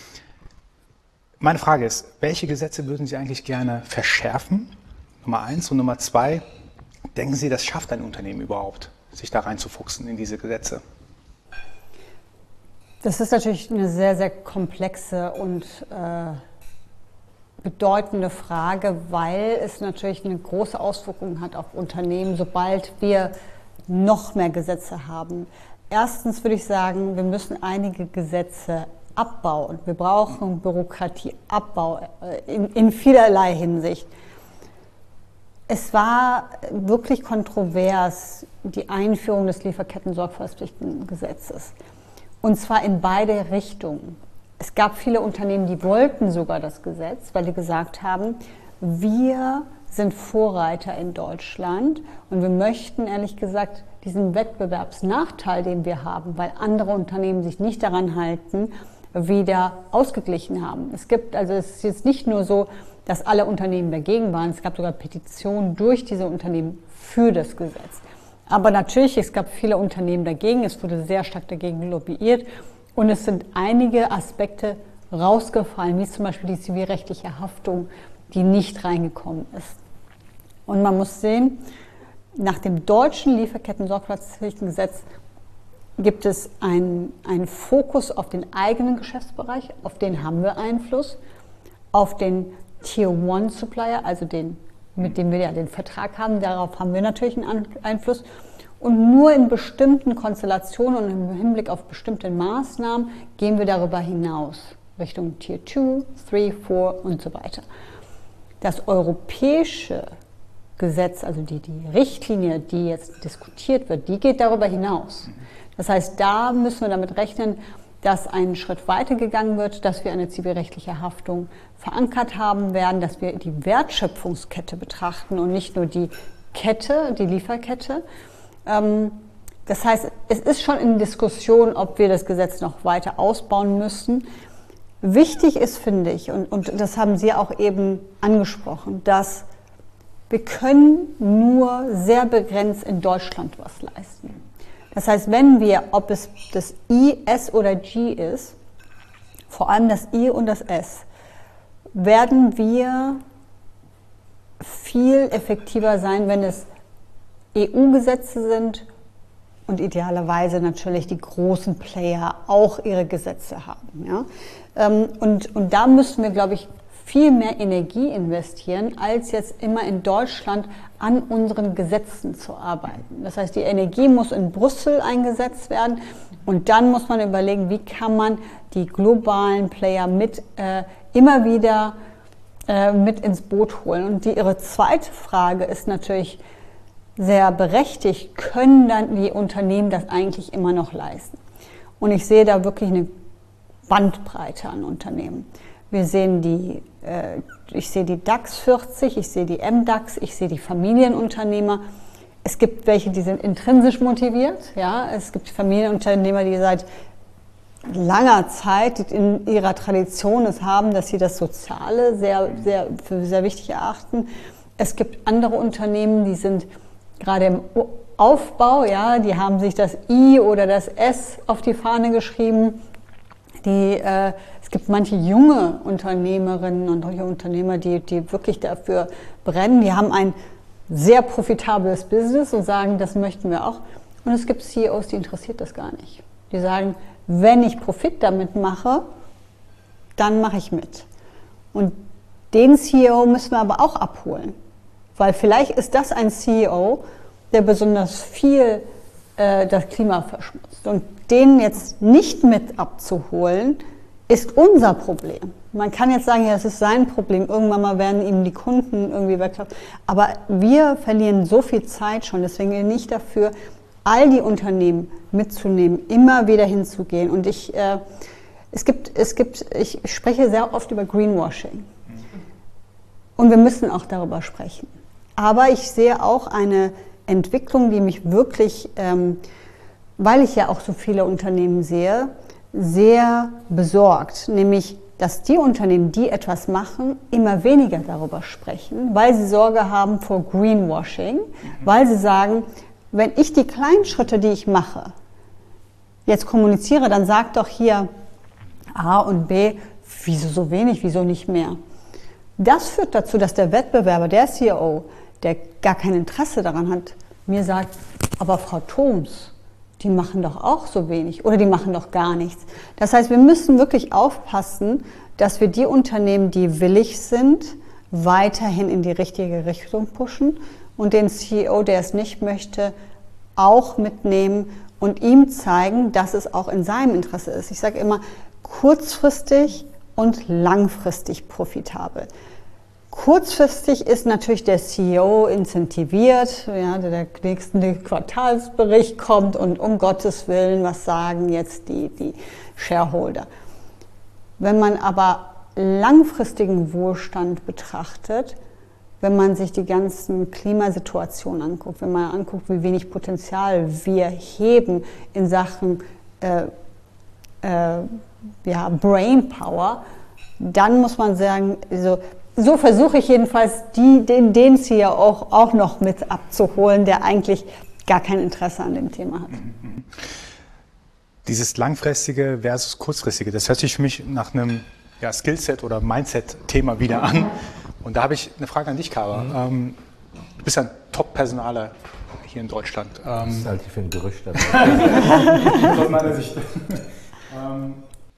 Meine Frage ist, welche Gesetze würden Sie eigentlich gerne verschärfen? Nummer eins. Und Nummer zwei, denken Sie, das schafft ein Unternehmen überhaupt, sich da reinzufuchsen in diese Gesetze? Das ist natürlich eine sehr, sehr komplexe und äh, bedeutende Frage, weil es natürlich eine große Auswirkung hat auf Unternehmen, sobald wir noch mehr Gesetze haben. Erstens würde ich sagen, wir müssen einige Gesetze abbauen. Wir brauchen Bürokratieabbau in, in vielerlei Hinsicht. Es war wirklich kontrovers, die Einführung des Lieferketten-Sorgfaltspflichtengesetzes. Und zwar in beide Richtungen. Es gab viele Unternehmen, die wollten sogar das Gesetz, weil die gesagt haben, wir sind Vorreiter in Deutschland und wir möchten ehrlich gesagt diesen Wettbewerbsnachteil, den wir haben, weil andere Unternehmen sich nicht daran halten, wieder ausgeglichen haben. Es gibt, also es ist jetzt nicht nur so, dass alle Unternehmen dagegen waren, es gab sogar Petitionen durch diese Unternehmen für das Gesetz. Aber natürlich, es gab viele Unternehmen dagegen, es wurde sehr stark dagegen lobbyiert und es sind einige Aspekte rausgefallen, wie zum Beispiel die zivilrechtliche Haftung, die nicht reingekommen ist. Und man muss sehen, nach dem deutschen Lieferketten-Sorgfaltspflichtengesetz gibt es einen, einen Fokus auf den eigenen Geschäftsbereich, auf den haben wir Einfluss, auf den Tier One Supplier, also den, mit dem wir ja den Vertrag haben, darauf haben wir natürlich einen Einfluss. Und nur in bestimmten Konstellationen und im Hinblick auf bestimmte Maßnahmen gehen wir darüber hinaus, Richtung Tier Two, Three, Four und so weiter. Das europäische Gesetz, also die, die Richtlinie, die jetzt diskutiert wird, die geht darüber hinaus. Das heißt, da müssen wir damit rechnen, dass ein Schritt weiter gegangen wird, dass wir eine zivilrechtliche Haftung verankert haben werden, dass wir die Wertschöpfungskette betrachten und nicht nur die Kette, die Lieferkette. Das heißt, es ist schon in Diskussion, ob wir das Gesetz noch weiter ausbauen müssen. Wichtig ist, finde ich, und, und das haben Sie auch eben angesprochen, dass wir können nur sehr begrenzt in Deutschland was leisten. Das heißt, wenn wir, ob es das I, S oder G ist, vor allem das I und das S, werden wir viel effektiver sein, wenn es E U-Gesetze sind und idealerweise natürlich die großen Player auch ihre Gesetze haben. Ja? Und, und da müssen wir, glaube ich, viel mehr Energie investieren, als jetzt immer in Deutschland an unseren Gesetzen zu arbeiten. Das heißt, die Energie muss in Brüssel eingesetzt werden und dann muss man überlegen, wie kann man die globalen Player mit äh, immer wieder äh, mit ins Boot holen. Und die, ihre zweite Frage ist natürlich sehr berechtigt, können dann die Unternehmen das eigentlich immer noch leisten? Und ich sehe da wirklich eine Bandbreite an Unternehmen. Wir sehen die, äh, ich sehe die DAX vierzig, ich sehe die M DAX, ich sehe die Familienunternehmer. Es gibt welche, die sind intrinsisch motiviert. Ja? Es gibt Familienunternehmer, die seit langer Zeit in ihrer Tradition es haben, dass sie das Soziale sehr, sehr, für sehr wichtig erachten. Es gibt andere Unternehmen, die sind gerade im Aufbau, ja, die haben sich das I oder das S auf die Fahne geschrieben. Die, äh, es gibt manche junge Unternehmerinnen und Unternehmer, die, die wirklich dafür brennen. Die haben ein sehr profitables Business und sagen, das möchten wir auch. Und es gibt C E Os, die interessiert das gar nicht. Die sagen, wenn ich Profit damit mache, dann mache ich mit. Und den C E O müssen wir aber auch abholen. Weil vielleicht ist das ein C E O, der besonders viel äh, das Klima verschmutzt. Und den jetzt nicht mit abzuholen, ist unser Problem. Man kann jetzt sagen, ja, das ist sein Problem. Irgendwann mal werden ihm die Kunden irgendwie weglaufen. Aber wir verlieren so viel Zeit schon. Deswegen bin ich dafür, all die Unternehmen mitzunehmen, immer wieder hinzugehen. Und ich, äh, es gibt, es gibt, ich spreche sehr oft über Greenwashing. Und wir müssen auch darüber sprechen. Aber ich sehe auch eine Entwicklung, die mich wirklich, ähm, weil ich ja auch so viele Unternehmen sehe, sehr besorgt. Nämlich, dass die Unternehmen, die etwas machen, immer weniger darüber sprechen, weil sie Sorge haben vor Greenwashing, mhm. weil sie sagen, wenn ich die kleinen Schritte, die ich mache, jetzt kommuniziere, dann sag doch hier A und B, wieso so wenig, wieso nicht mehr? Das führt dazu, dass der Wettbewerber, der C E O, der gar kein Interesse daran hat, mir sagt, aber Frau Thoms, die machen doch auch so wenig oder die machen doch gar nichts. Das heißt, wir müssen wirklich aufpassen, dass wir die Unternehmen, die willig sind, weiterhin in die richtige Richtung pushen und den C E O, der es nicht möchte, auch mitnehmen und ihm zeigen, dass es auch in seinem Interesse ist. Ich sage immer, kurzfristig und langfristig profitabel. Kurzfristig ist natürlich der C E O incentiviert, ja, der nächste Quartalsbericht kommt und um Gottes Willen, was sagen jetzt die, die Shareholder. Wenn man aber langfristigen Wohlstand betrachtet, wenn man sich die ganzen Klimasituationen anguckt, wenn man anguckt, wie wenig Potenzial wir heben in Sachen äh, äh, ja, Brainpower, dann muss man sagen, so, so versuche ich jedenfalls die, den, den C E O auch, auch noch mit abzuholen, der eigentlich gar kein Interesse an dem Thema hat. Dieses langfristige versus kurzfristige, das hört sich für mich nach einem ja, Skillset oder Mindset-Thema wieder an. Und da habe ich eine Frage an dich, Kawa. Mhm. Ähm, du bist ein Top-Personaler hier in Deutschland. Ähm, das halte ich für ein Gerücht. aus meiner Sicht. ähm,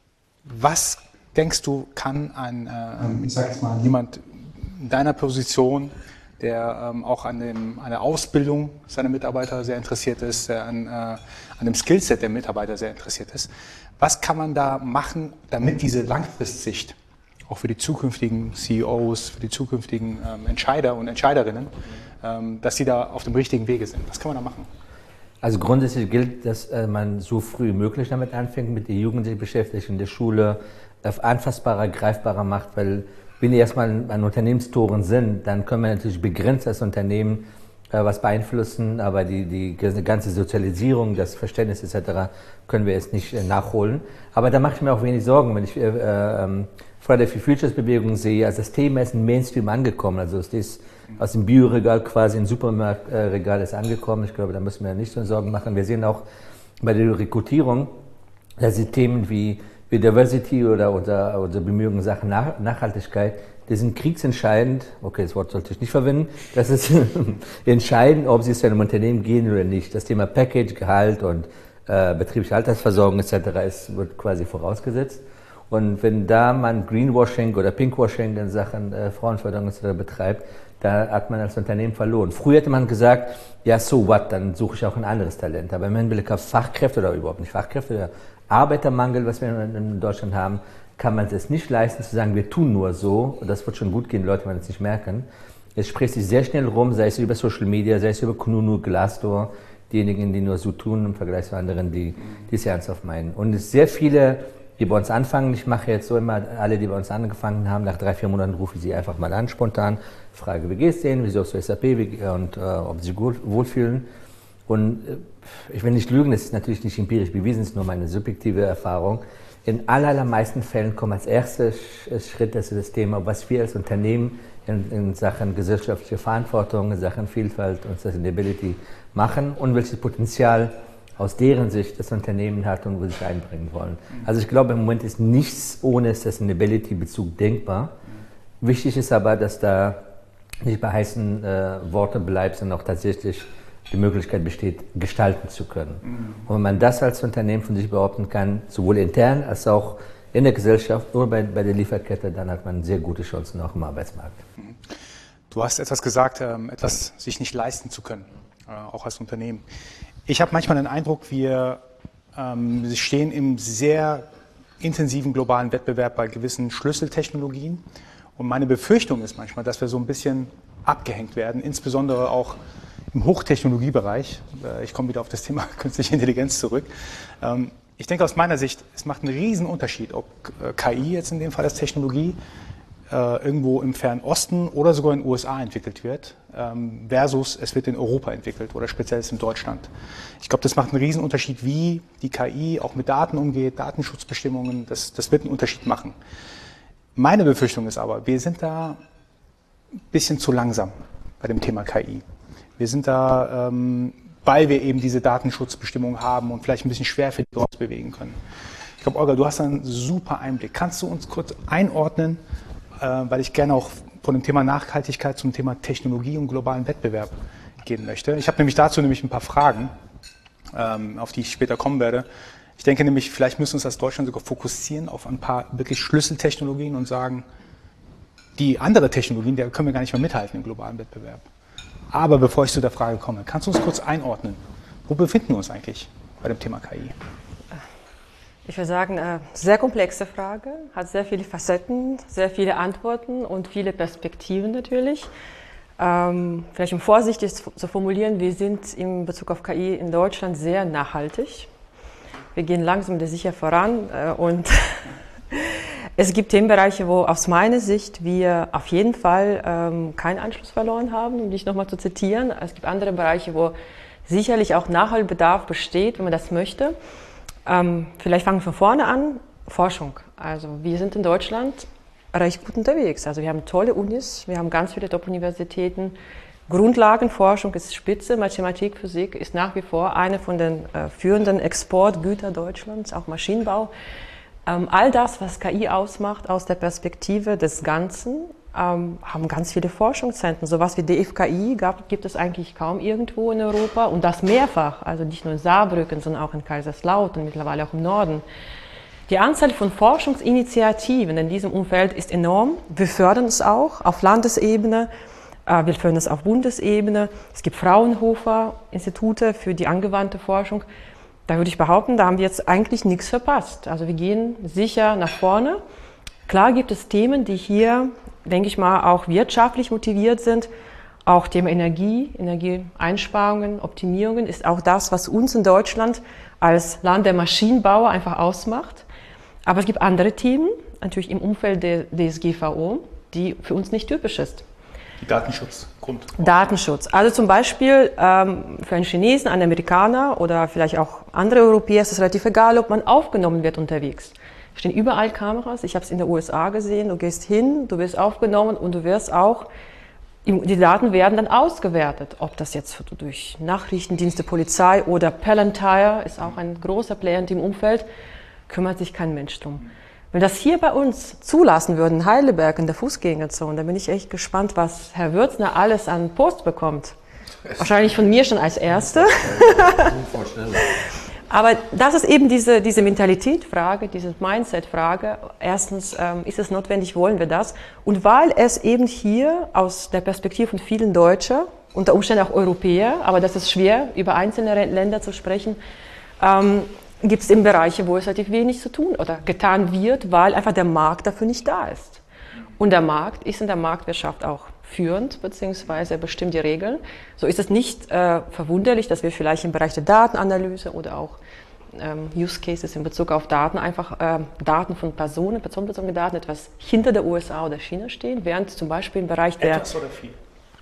was denkst du, kann ein, äh, ich sag jetzt mal, jemand in deiner Position, der ähm, auch an, dem, an der Ausbildung seiner Mitarbeiter sehr interessiert ist, der an, äh, an dem Skillset der Mitarbeiter sehr interessiert ist, was kann man da machen, damit diese Langfristsicht auch für die zukünftigen C E Os, für die zukünftigen ähm, Entscheider und Entscheiderinnen, ähm, dass sie da auf dem richtigen Wege sind? Was kann man da machen? Also grundsätzlich gilt, dass äh, man so früh wie möglich damit anfängt, mit der Jugend sich beschäftigt, in der Schule auf anfassbarer, greifbarer macht, weil wenn die erstmal an Unternehmenstoren sind, dann können wir natürlich begrenzt als Unternehmen äh, was beeinflussen, aber die, die ganze Sozialisierung, das Verständnis et cetera können wir jetzt nicht äh, nachholen. Aber da mache ich mir auch wenig Sorgen, wenn ich äh, äh, Friday for Futures Bewegung sehe, also das Thema ist im Mainstream angekommen, also es ist aus dem Bioregal quasi im Supermarktregal ist angekommen. Ich glaube, da müssen wir nicht so Sorgen machen. Wir sehen auch bei der Rekrutierung, dass die Themen wie, wie Diversity oder unser, unser Bemühungen in Sachen Nach Nachhaltigkeit, die sind kriegsentscheidend. Okay, das Wort sollte ich nicht verwenden. Das ist entscheidend, ob sie zu einem Unternehmen gehen oder nicht. Das Thema Package, Gehalt und äh, betriebliche Altersversorgung et cetera ist, wird quasi vorausgesetzt. Und wenn da man Greenwashing oder Pinkwashing in Sachen äh, Frauenförderung et cetera betreibt, da hat man als Unternehmen verloren. Früher hätte man gesagt, ja, so what, dann suche ich auch ein anderes Talent. Aber im Hinblick auf Fachkräfte oder überhaupt nicht Fachkräfte, der Arbeitermangel, was wir in Deutschland haben, kann man es nicht leisten zu sagen, wir tun nur so, und das wird schon gut gehen, die Leute werden es nicht merken. Es spricht sich sehr schnell rum, sei es über Social Media, sei es über Kununu, Glassdoor, diejenigen, die nur so tun im Vergleich zu anderen, die, die es ernsthaft meinen. Und es sehr viele, die bei uns anfangen, ich mache jetzt so immer, alle, die bei uns angefangen haben, nach drei, vier Monaten rufe ich sie einfach mal an, spontan, frage, wie geht's denen, wieso auf so S A P, wie, und äh, ob sie sich gut, wohlfühlen. Und äh, ich will nicht lügen, das ist natürlich nicht empirisch bewiesen, es ist nur meine subjektive Erfahrung. In allermeisten Fällen kommt als erster Schritt das, das Thema, was wir als Unternehmen in, in Sachen gesellschaftliche Verantwortung, in Sachen Vielfalt und Sustainability machen und welches Potenzial aus deren Sicht das Unternehmen hat und wo sie sich einbringen wollen. Also ich glaube, im Moment ist nichts ohne Sustainability-Bezug denkbar. Wichtig ist aber, dass da nicht bei heißen äh, Worten bleibt, sondern auch tatsächlich die Möglichkeit besteht, gestalten zu können. Mhm. Und wenn man das als Unternehmen von sich behaupten kann, sowohl intern als auch in der Gesellschaft oder bei, bei der Lieferkette, dann hat man sehr gute Chancen auch im Arbeitsmarkt. Du hast etwas gesagt, ähm, etwas sich nicht leisten zu können, äh, auch als Unternehmen. Ich habe manchmal den Eindruck, wir ähm, stehen im sehr intensiven globalen Wettbewerb bei gewissen Schlüsseltechnologien. Und meine Befürchtung ist manchmal, dass wir so ein bisschen abgehängt werden, insbesondere auch im Hochtechnologiebereich. Ich komme wieder auf das Thema künstliche Intelligenz zurück. Ich denke aus meiner Sicht, es macht einen riesen Unterschied, ob K I jetzt in dem Fall als Technologie irgendwo im Fernen Osten oder sogar in den U S A entwickelt wird, versus es wird in Europa entwickelt oder speziell in Deutschland. Ich glaube, das macht einen riesen Unterschied, wie die K I auch mit Daten umgeht, Datenschutzbestimmungen, das, das wird einen Unterschied machen. Meine Befürchtung ist aber, wir sind da ein bisschen zu langsam bei dem Thema K I. Wir sind da, ähm, weil wir eben diese Datenschutzbestimmungen haben und vielleicht ein bisschen schwer für die rausbewegen können. Ich glaube, Olga, du hast einen super Einblick. Kannst du uns kurz einordnen, äh, weil ich gerne auch von dem Thema Nachhaltigkeit zum Thema Technologie und globalen Wettbewerb gehen möchte. Ich habe nämlich dazu nämlich ein paar Fragen, ähm, auf die ich später kommen werde. Ich denke nämlich, vielleicht müssen wir uns als Deutschland sogar fokussieren auf ein paar wirklich Schlüsseltechnologien und sagen, die andere Technologien, da können wir gar nicht mehr mithalten im globalen Wettbewerb. Aber bevor ich zu der Frage komme, kannst du uns kurz einordnen, wo befinden wir uns eigentlich bei dem Thema K I? Ich würde sagen, eine sehr komplexe Frage, hat sehr viele Facetten, sehr viele Antworten und viele Perspektiven natürlich. Ähm, vielleicht um vorsichtig zu formulieren, wir sind in Bezug auf K I in Deutschland sehr nachhaltig. Wir gehen langsam und sicher voran äh, und es gibt Themenbereiche, wo aus meiner Sicht wir auf jeden Fall ähm, keinen Anschluss verloren haben, um dich nochmal zu zitieren. Es gibt andere Bereiche, wo sicherlich auch Nachholbedarf besteht, wenn man das möchte. Ähm, vielleicht fangen wir von vorne an. Forschung. Also wir sind in Deutschland recht gut unterwegs. Also wir haben tolle Unis, wir haben ganz viele Top-Universitäten. Grundlagenforschung ist spitze, Mathematik, Physik ist nach wie vor eine von den äh, führenden Exportgütern Deutschlands, auch Maschinenbau. Ähm, all das, was K I ausmacht, aus der Perspektive des Ganzen, ähm, haben ganz viele Forschungszentren. So etwas wie D F K I gab, gibt es eigentlich kaum irgendwo in Europa und das mehrfach, also nicht nur in Saarbrücken, sondern auch in Kaiserslautern, mittlerweile auch im Norden. Die Anzahl von Forschungsinitiativen in diesem Umfeld ist enorm. Wir fördern es auch auf Landesebene. Wir fördern es auf Bundesebene. Es gibt Fraunhofer-Institute für die angewandte Forschung. Da würde ich behaupten, da haben wir jetzt eigentlich nichts verpasst. Also wir gehen sicher nach vorne. Klar gibt es Themen, die hier, denke ich mal, auch wirtschaftlich motiviert sind. Auch Thema Energie, Energieeinsparungen, Optimierungen ist auch das, was uns in Deutschland als Land der Maschinenbauer einfach ausmacht. Aber es gibt andere Themen, natürlich im Umfeld der D S G V O, die für uns nicht typisch ist. Die Datenschutzgrund. Datenschutz. Also zum Beispiel ähm, für einen Chinesen, einen Amerikaner oder vielleicht auch andere Europäer ist es relativ egal, ob man aufgenommen wird unterwegs. Es stehen überall Kameras. Ich habe es in den U S A gesehen. Du gehst hin, du wirst aufgenommen und du wirst auch, die Daten werden dann ausgewertet. Ob das jetzt durch Nachrichtendienste, Polizei oder Palantir ist auch ein großer Player in dem Umfeld, kümmert sich kein Mensch drum. Wenn das hier bei uns zulassen würden, in Heidelberg in der Fußgängerzone, dann bin ich echt gespannt, was Herr Würzner alles an Post bekommt. Wahrscheinlich von mir schon als Erste. Aber das ist eben diese, diese Mentalitätsfrage, diese Mindset-Frage. Erstens, ähm, ist es notwendig, wollen wir das? Und weil es eben hier aus der Perspektive von vielen Deutschen, unter Umständen auch Europäer, aber das ist schwer, über einzelne Länder zu sprechen, ähm, gibt es eben Bereiche, wo es relativ wenig zu tun oder getan wird, weil einfach der Markt dafür nicht da ist. Und der Markt ist in der Marktwirtschaft auch führend, beziehungsweise bestimmt die Regeln. So ist es nicht äh, verwunderlich, dass wir vielleicht im Bereich der Datenanalyse oder auch ähm, Use Cases in Bezug auf Daten einfach äh, Daten von Personen, personenbezogene Daten etwas hinter der U S A oder China stehen, während zum Beispiel im Bereich der... Etwas oder viel?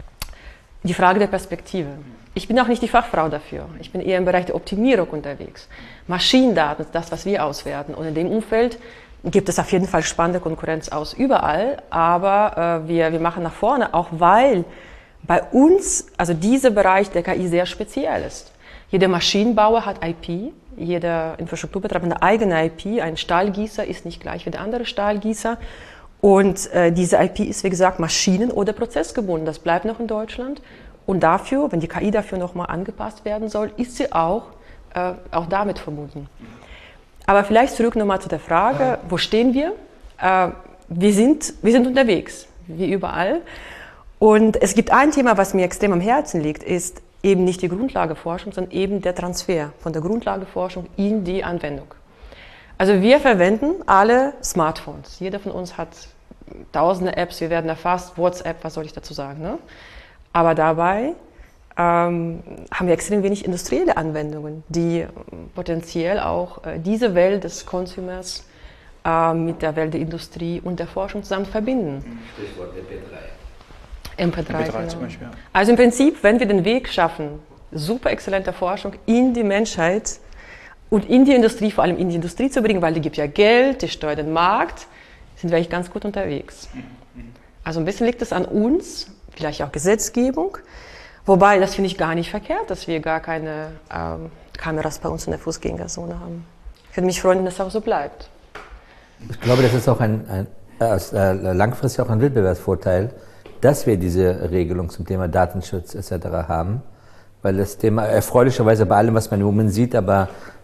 Die Frage der Perspektive. Ich bin auch nicht die Fachfrau dafür. Ich bin eher im Bereich der Optimierung unterwegs. Maschinendaten ist das, was wir auswerten. Und in dem Umfeld gibt es auf jeden Fall spannende Konkurrenz aus überall. Aber äh, wir, wir machen nach vorne, auch weil bei uns, also dieser Bereich der K I sehr speziell ist. Jeder Maschinenbauer hat I P, jeder Infrastrukturbetreiber hat eine eigene I P. Ein Stahlgießer ist nicht gleich wie der andere Stahlgießer. Und äh, diese I P ist, wie gesagt, maschinen- oder prozessgebunden. Das bleibt noch in Deutschland. Und dafür, wenn die K I dafür nochmal angepasst werden soll, ist sie auch, äh, auch damit verbunden. Aber vielleicht zurück nochmal zu der Frage, wo stehen wir? Äh, wir, sind, wir sind unterwegs, wie überall. Und es gibt ein Thema, was mir extrem am Herzen liegt, ist eben nicht die Grundlageforschung, sondern eben der Transfer von der Grundlageforschung in die Anwendung. Also wir verwenden alle Smartphones. Jeder von uns hat tausende Apps, wir werden erfasst, WhatsApp, was soll ich dazu sagen, ne? Aber dabei ähm, haben wir extrem wenig industrielle Anwendungen, die potenziell auch äh, diese Welt des Consumers äh, mit der Welt der Industrie und der Forschung zusammen verbinden. Stichwort M P drei. M P drei, M P drei genau. Zum Beispiel, ja. Also im Prinzip, wenn wir den Weg schaffen, super exzellente Forschung in die Menschheit und in die Industrie, vor allem in die Industrie zu bringen, weil die gibt ja Geld, die steuert den Markt, sind wir eigentlich ganz gut unterwegs. Also ein bisschen liegt es an uns, vielleicht auch Gesetzgebung, wobei das finde ich gar nicht verkehrt, dass wir gar keine ähm, Kameras bei uns in der Fußgängerzone haben. Ich würde mich freuen, wenn das auch so bleibt. Ich glaube, das ist auch ein, ein äh, langfristig auch ein Wettbewerbsvorteil, dass wir diese Regelung zum Thema Datenschutz et cetera haben, weil das Thema erfreulicherweise bei allem, was man im Moment sieht, aber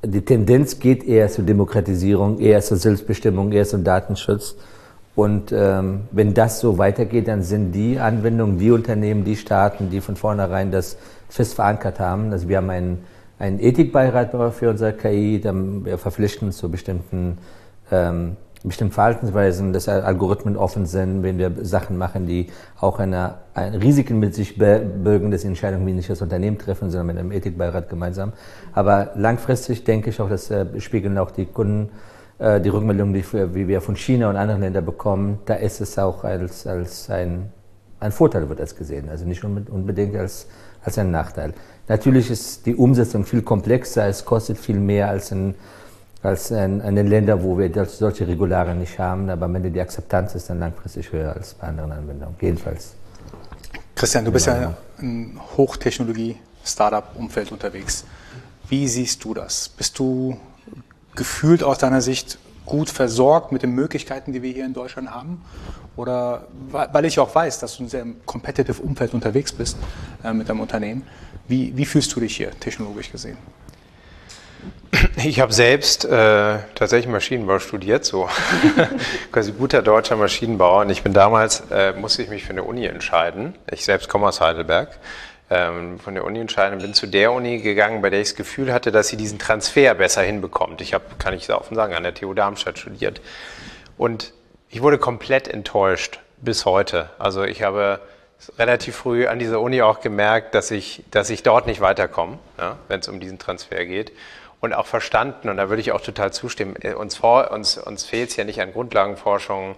die Tendenz geht eher zur Demokratisierung, eher zur Selbstbestimmung, eher zum Datenschutz. Und ähm, wenn das so weitergeht, dann sind die Anwendungen, die Unternehmen, die Staaten, die von vornherein das fest verankert haben. Also wir haben einen, einen Ethikbeirat für unser K I, dann wir verpflichten uns zu bestimmten, ähm, bestimmten Verhaltensweisen, dass Algorithmen offen sind, wenn wir Sachen machen, die auch eine, eine Risiken mit sich bürgen, dass Entscheidungen wie nicht das Unternehmen treffen, sondern mit einem Ethikbeirat gemeinsam. Aber langfristig denke ich auch, das äh, spiegeln auch die Kunden, die Rückmeldung, die wie wir von China und anderen Ländern bekommen, da ist es auch als, als ein, ein Vorteil, wird das gesehen, also nicht unbedingt als, als ein Nachteil. Natürlich ist die Umsetzung viel komplexer, es kostet viel mehr als in, als in, in den Ländern, wo wir solche Regularien nicht haben, aber am Ende die Akzeptanz ist dann langfristig höher als bei anderen Anwendungen, jedenfalls. Christian, du bist ja im Hochtechnologie-Startup-Umfeld unterwegs. Wie siehst du das? Bist du gefühlt aus deiner Sicht gut versorgt mit den Möglichkeiten, die wir hier in Deutschland haben? Oder weil ich auch weiß, dass du in einem sehr competitive Umfeld unterwegs bist äh, mit deinem Unternehmen. Wie, wie fühlst du dich hier technologisch gesehen? Ich habe selbst äh, tatsächlich Maschinenbau studiert, so quasi guter deutscher Maschinenbauer. Und ich bin damals, äh, musste ich mich für eine Uni entscheiden. Ich selbst komme aus Heidelberg. Von der Uni entscheiden und bin zu der Uni gegangen, bei der ich das Gefühl hatte, dass sie diesen Transfer besser hinbekommt. Ich habe, kann ich offen sagen, an der T U Darmstadt studiert. Und ich wurde komplett enttäuscht bis heute. Also ich habe relativ früh an dieser Uni auch gemerkt, dass ich, dass ich dort nicht weiterkomme, ja, wenn es um diesen Transfer geht. Und auch verstanden, und da würde ich auch total zustimmen, uns, vor, uns, uns fehlt es ja nicht an Grundlagenforschung,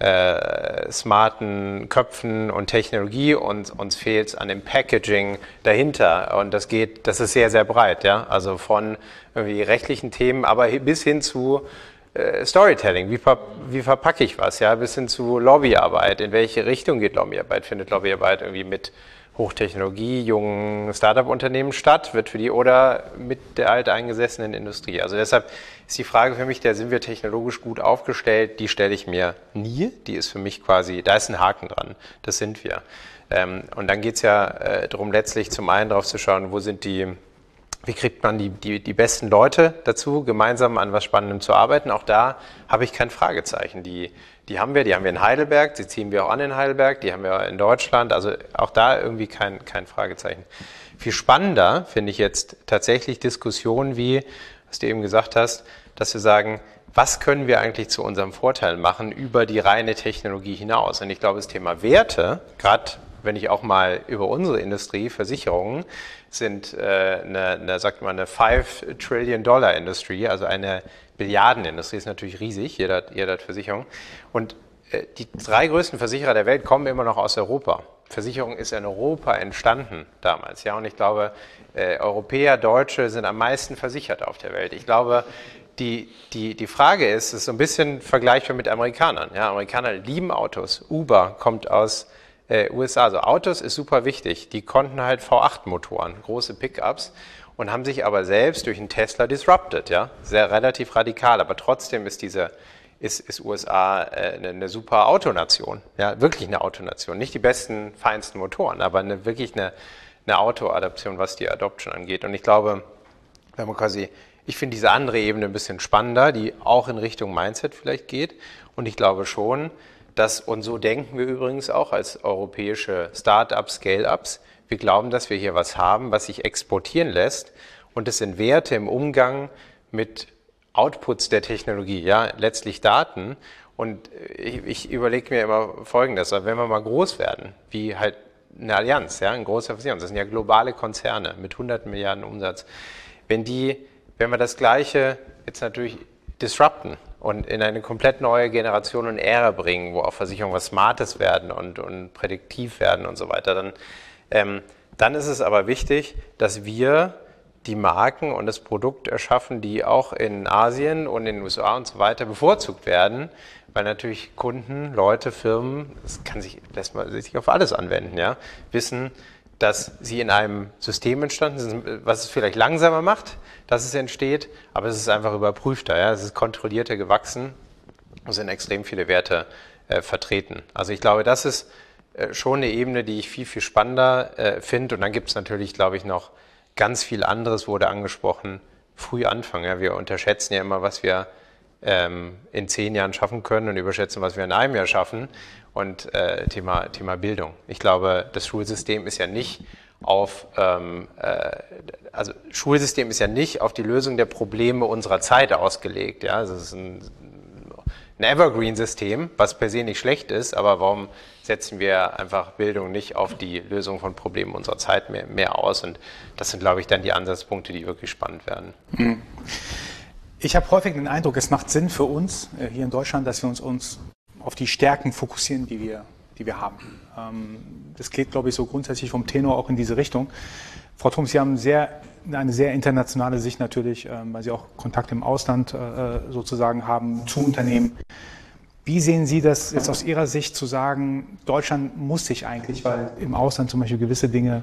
Äh, smarten Köpfen und Technologie, und uns fehlt es an dem Packaging dahinter, und das geht, das ist sehr, sehr breit, ja, also von irgendwie rechtlichen Themen, aber bis hin zu äh, Storytelling, wie, ver, wie verpacke ich was, ja, bis hin zu Lobbyarbeit, in welche Richtung geht Lobbyarbeit, findet Lobbyarbeit irgendwie mit Hochtechnologie, jungen Startup-Unternehmen statt, wird für die oder mit der alteingesessenen Industrie. Also deshalb ist die Frage für mich, da sind wir technologisch gut aufgestellt, die stelle ich mir nie, die ist für mich quasi, da ist ein Haken dran, das sind wir. Ähm, und dann geht es ja äh, darum, letztlich zum einen drauf zu schauen, wo sind die, wie kriegt man die, die, die besten Leute dazu, gemeinsam an was Spannendem zu arbeiten. Auch da habe ich kein Fragezeichen. Die, die haben wir, die haben wir in Heidelberg, die ziehen wir auch an in Heidelberg, die haben wir in Deutschland, also auch da irgendwie kein, kein Fragezeichen. Viel spannender finde ich jetzt tatsächlich Diskussionen wie, was du eben gesagt hast, dass wir sagen, was können wir eigentlich zu unserem Vorteil machen über die reine Technologie hinaus? Und ich glaube, das Thema Werte, gerade wenn ich auch mal über unsere Industrie, Versicherungen, sind äh, eine, eine, sagt man, eine five Trillion Dollar Industrie, also eine Billiardenindustrie, ist natürlich riesig, jeder, jeder hat Versicherung. Und äh, die drei größten Versicherer der Welt kommen immer noch aus Europa. Versicherung ist in Europa entstanden damals, ja, und ich glaube, äh, Europäer, Deutsche sind am meisten versichert auf der Welt. Ich glaube, die, die, die Frage ist, es ist so ein bisschen vergleichbar mit Amerikanern. Ja, Amerikaner lieben Autos. Uber kommt aus äh, U S A. Also Autos ist super wichtig. Die konnten halt V acht Motoren, große Pickups, und haben sich aber selbst durch einen Tesla disrupted. Ja, sehr relativ radikal, aber trotzdem ist diese Ist, ist U S A äh, eine, eine super Autonation, ja, wirklich eine Autonation. Nicht die besten, feinsten Motoren, aber eine, wirklich eine, eine Auto-Adaption, was die Adoption angeht. Und ich glaube, wenn man quasi, ich finde diese andere Ebene ein bisschen spannender, die auch in Richtung Mindset vielleicht geht. Und ich glaube schon, dass, und so denken wir übrigens auch als europäische Start-ups, Scale-ups, wir glauben, dass wir hier was haben, was sich exportieren lässt. Und das sind Werte im Umgang mit Outputs der Technologie, ja, letztlich Daten. Und ich, ich überlege mir immer Folgendes, wenn wir mal groß werden, wie halt eine Allianz, ja, ein großer Versicherung, das sind ja globale Konzerne mit hunderten Milliarden Umsatz. Wenn die, wenn wir das Gleiche jetzt natürlich disrupten und in eine komplett neue Generation und Ära bringen, wo auch Versicherungen was Smartes werden und, und prädiktiv werden und so weiter, dann, ähm, dann ist es aber wichtig, dass wir die Marken und das Produkt erschaffen, die auch in Asien und in den U S A und so weiter bevorzugt werden, weil natürlich Kunden, Leute, Firmen, das kann sich, lässt man sich auf alles anwenden, ja, wissen, dass sie in einem System entstanden sind, was es vielleicht langsamer macht, dass es entsteht, aber es ist einfach überprüfter, ja, es ist kontrollierter gewachsen und sind extrem viele Werte äh, vertreten. Also ich glaube, das ist äh, schon eine Ebene, die ich viel, viel spannender äh, finde, und dann gibt es natürlich, glaube ich, noch ganz viel anderes wurde angesprochen früh anfangen. Ja. Wir unterschätzen ja immer, was wir ähm, in zehn Jahren schaffen können und überschätzen, was wir in einem Jahr schaffen. Und äh, Thema, Thema Bildung. Ich glaube, das Schulsystem ist ja nicht auf, ähm, äh, also Schulsystem ist ja nicht auf die Lösung der Probleme unserer Zeit ausgelegt. Ja, also es ist ein, ein Evergreen-System, was per se nicht schlecht ist, aber warum setzen wir einfach Bildung nicht auf die Lösung von Problemen unserer Zeit mehr, mehr aus? Und das sind, glaube ich, dann die Ansatzpunkte, die wirklich spannend werden. Mhm. Ich habe häufig den Eindruck, es macht Sinn für uns äh, hier in Deutschland, dass wir uns, uns auf die Stärken fokussieren, die wir, die wir haben. Ähm, das geht, glaube ich, so grundsätzlich vom Tenor auch in diese Richtung. Frau Trumm, Sie haben sehr, eine sehr internationale Sicht natürlich, ähm, weil Sie auch Kontakt im Ausland äh, sozusagen haben zu Unternehmen. Wie sehen Sie das jetzt aus Ihrer Sicht zu sagen, Deutschland muss sich eigentlich, weil im Ausland zum Beispiel gewisse Dinge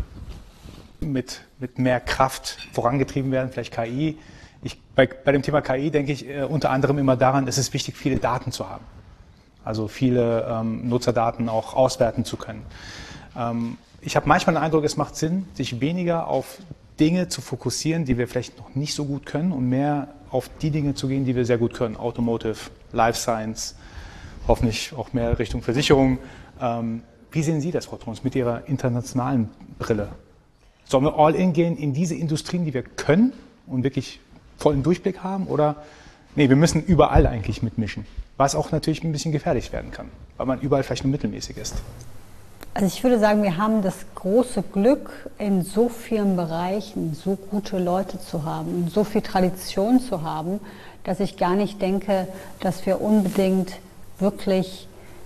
mit, mit mehr Kraft vorangetrieben werden, vielleicht K I. Ich, bei, bei dem Thema K I denke ich äh, unter anderem immer daran, es ist wichtig, viele Daten zu haben. Also viele ähm, Nutzerdaten auch auswerten zu können. Ähm, ich habe manchmal den Eindruck, es macht Sinn, sich weniger auf Dinge zu fokussieren, die wir vielleicht noch nicht so gut können und mehr auf die Dinge zu gehen, die wir sehr gut können. Automotive, Life Science, hoffentlich auch mehr Richtung Versicherung. Ähm, wie sehen Sie das, Frau Trumm, mit Ihrer internationalen Brille? Sollen wir all in gehen in diese Industrien, die wir können und wirklich vollen Durchblick haben? Oder nee, wir müssen überall eigentlich mitmischen? Was auch natürlich ein bisschen gefährlich werden kann, weil man überall vielleicht nur mittelmäßig ist. Also ich würde sagen, wir haben das große Glück, in so vielen Bereichen so gute Leute zu haben und so viel Tradition zu haben, dass ich gar nicht denke, dass wir unbedingt wirklich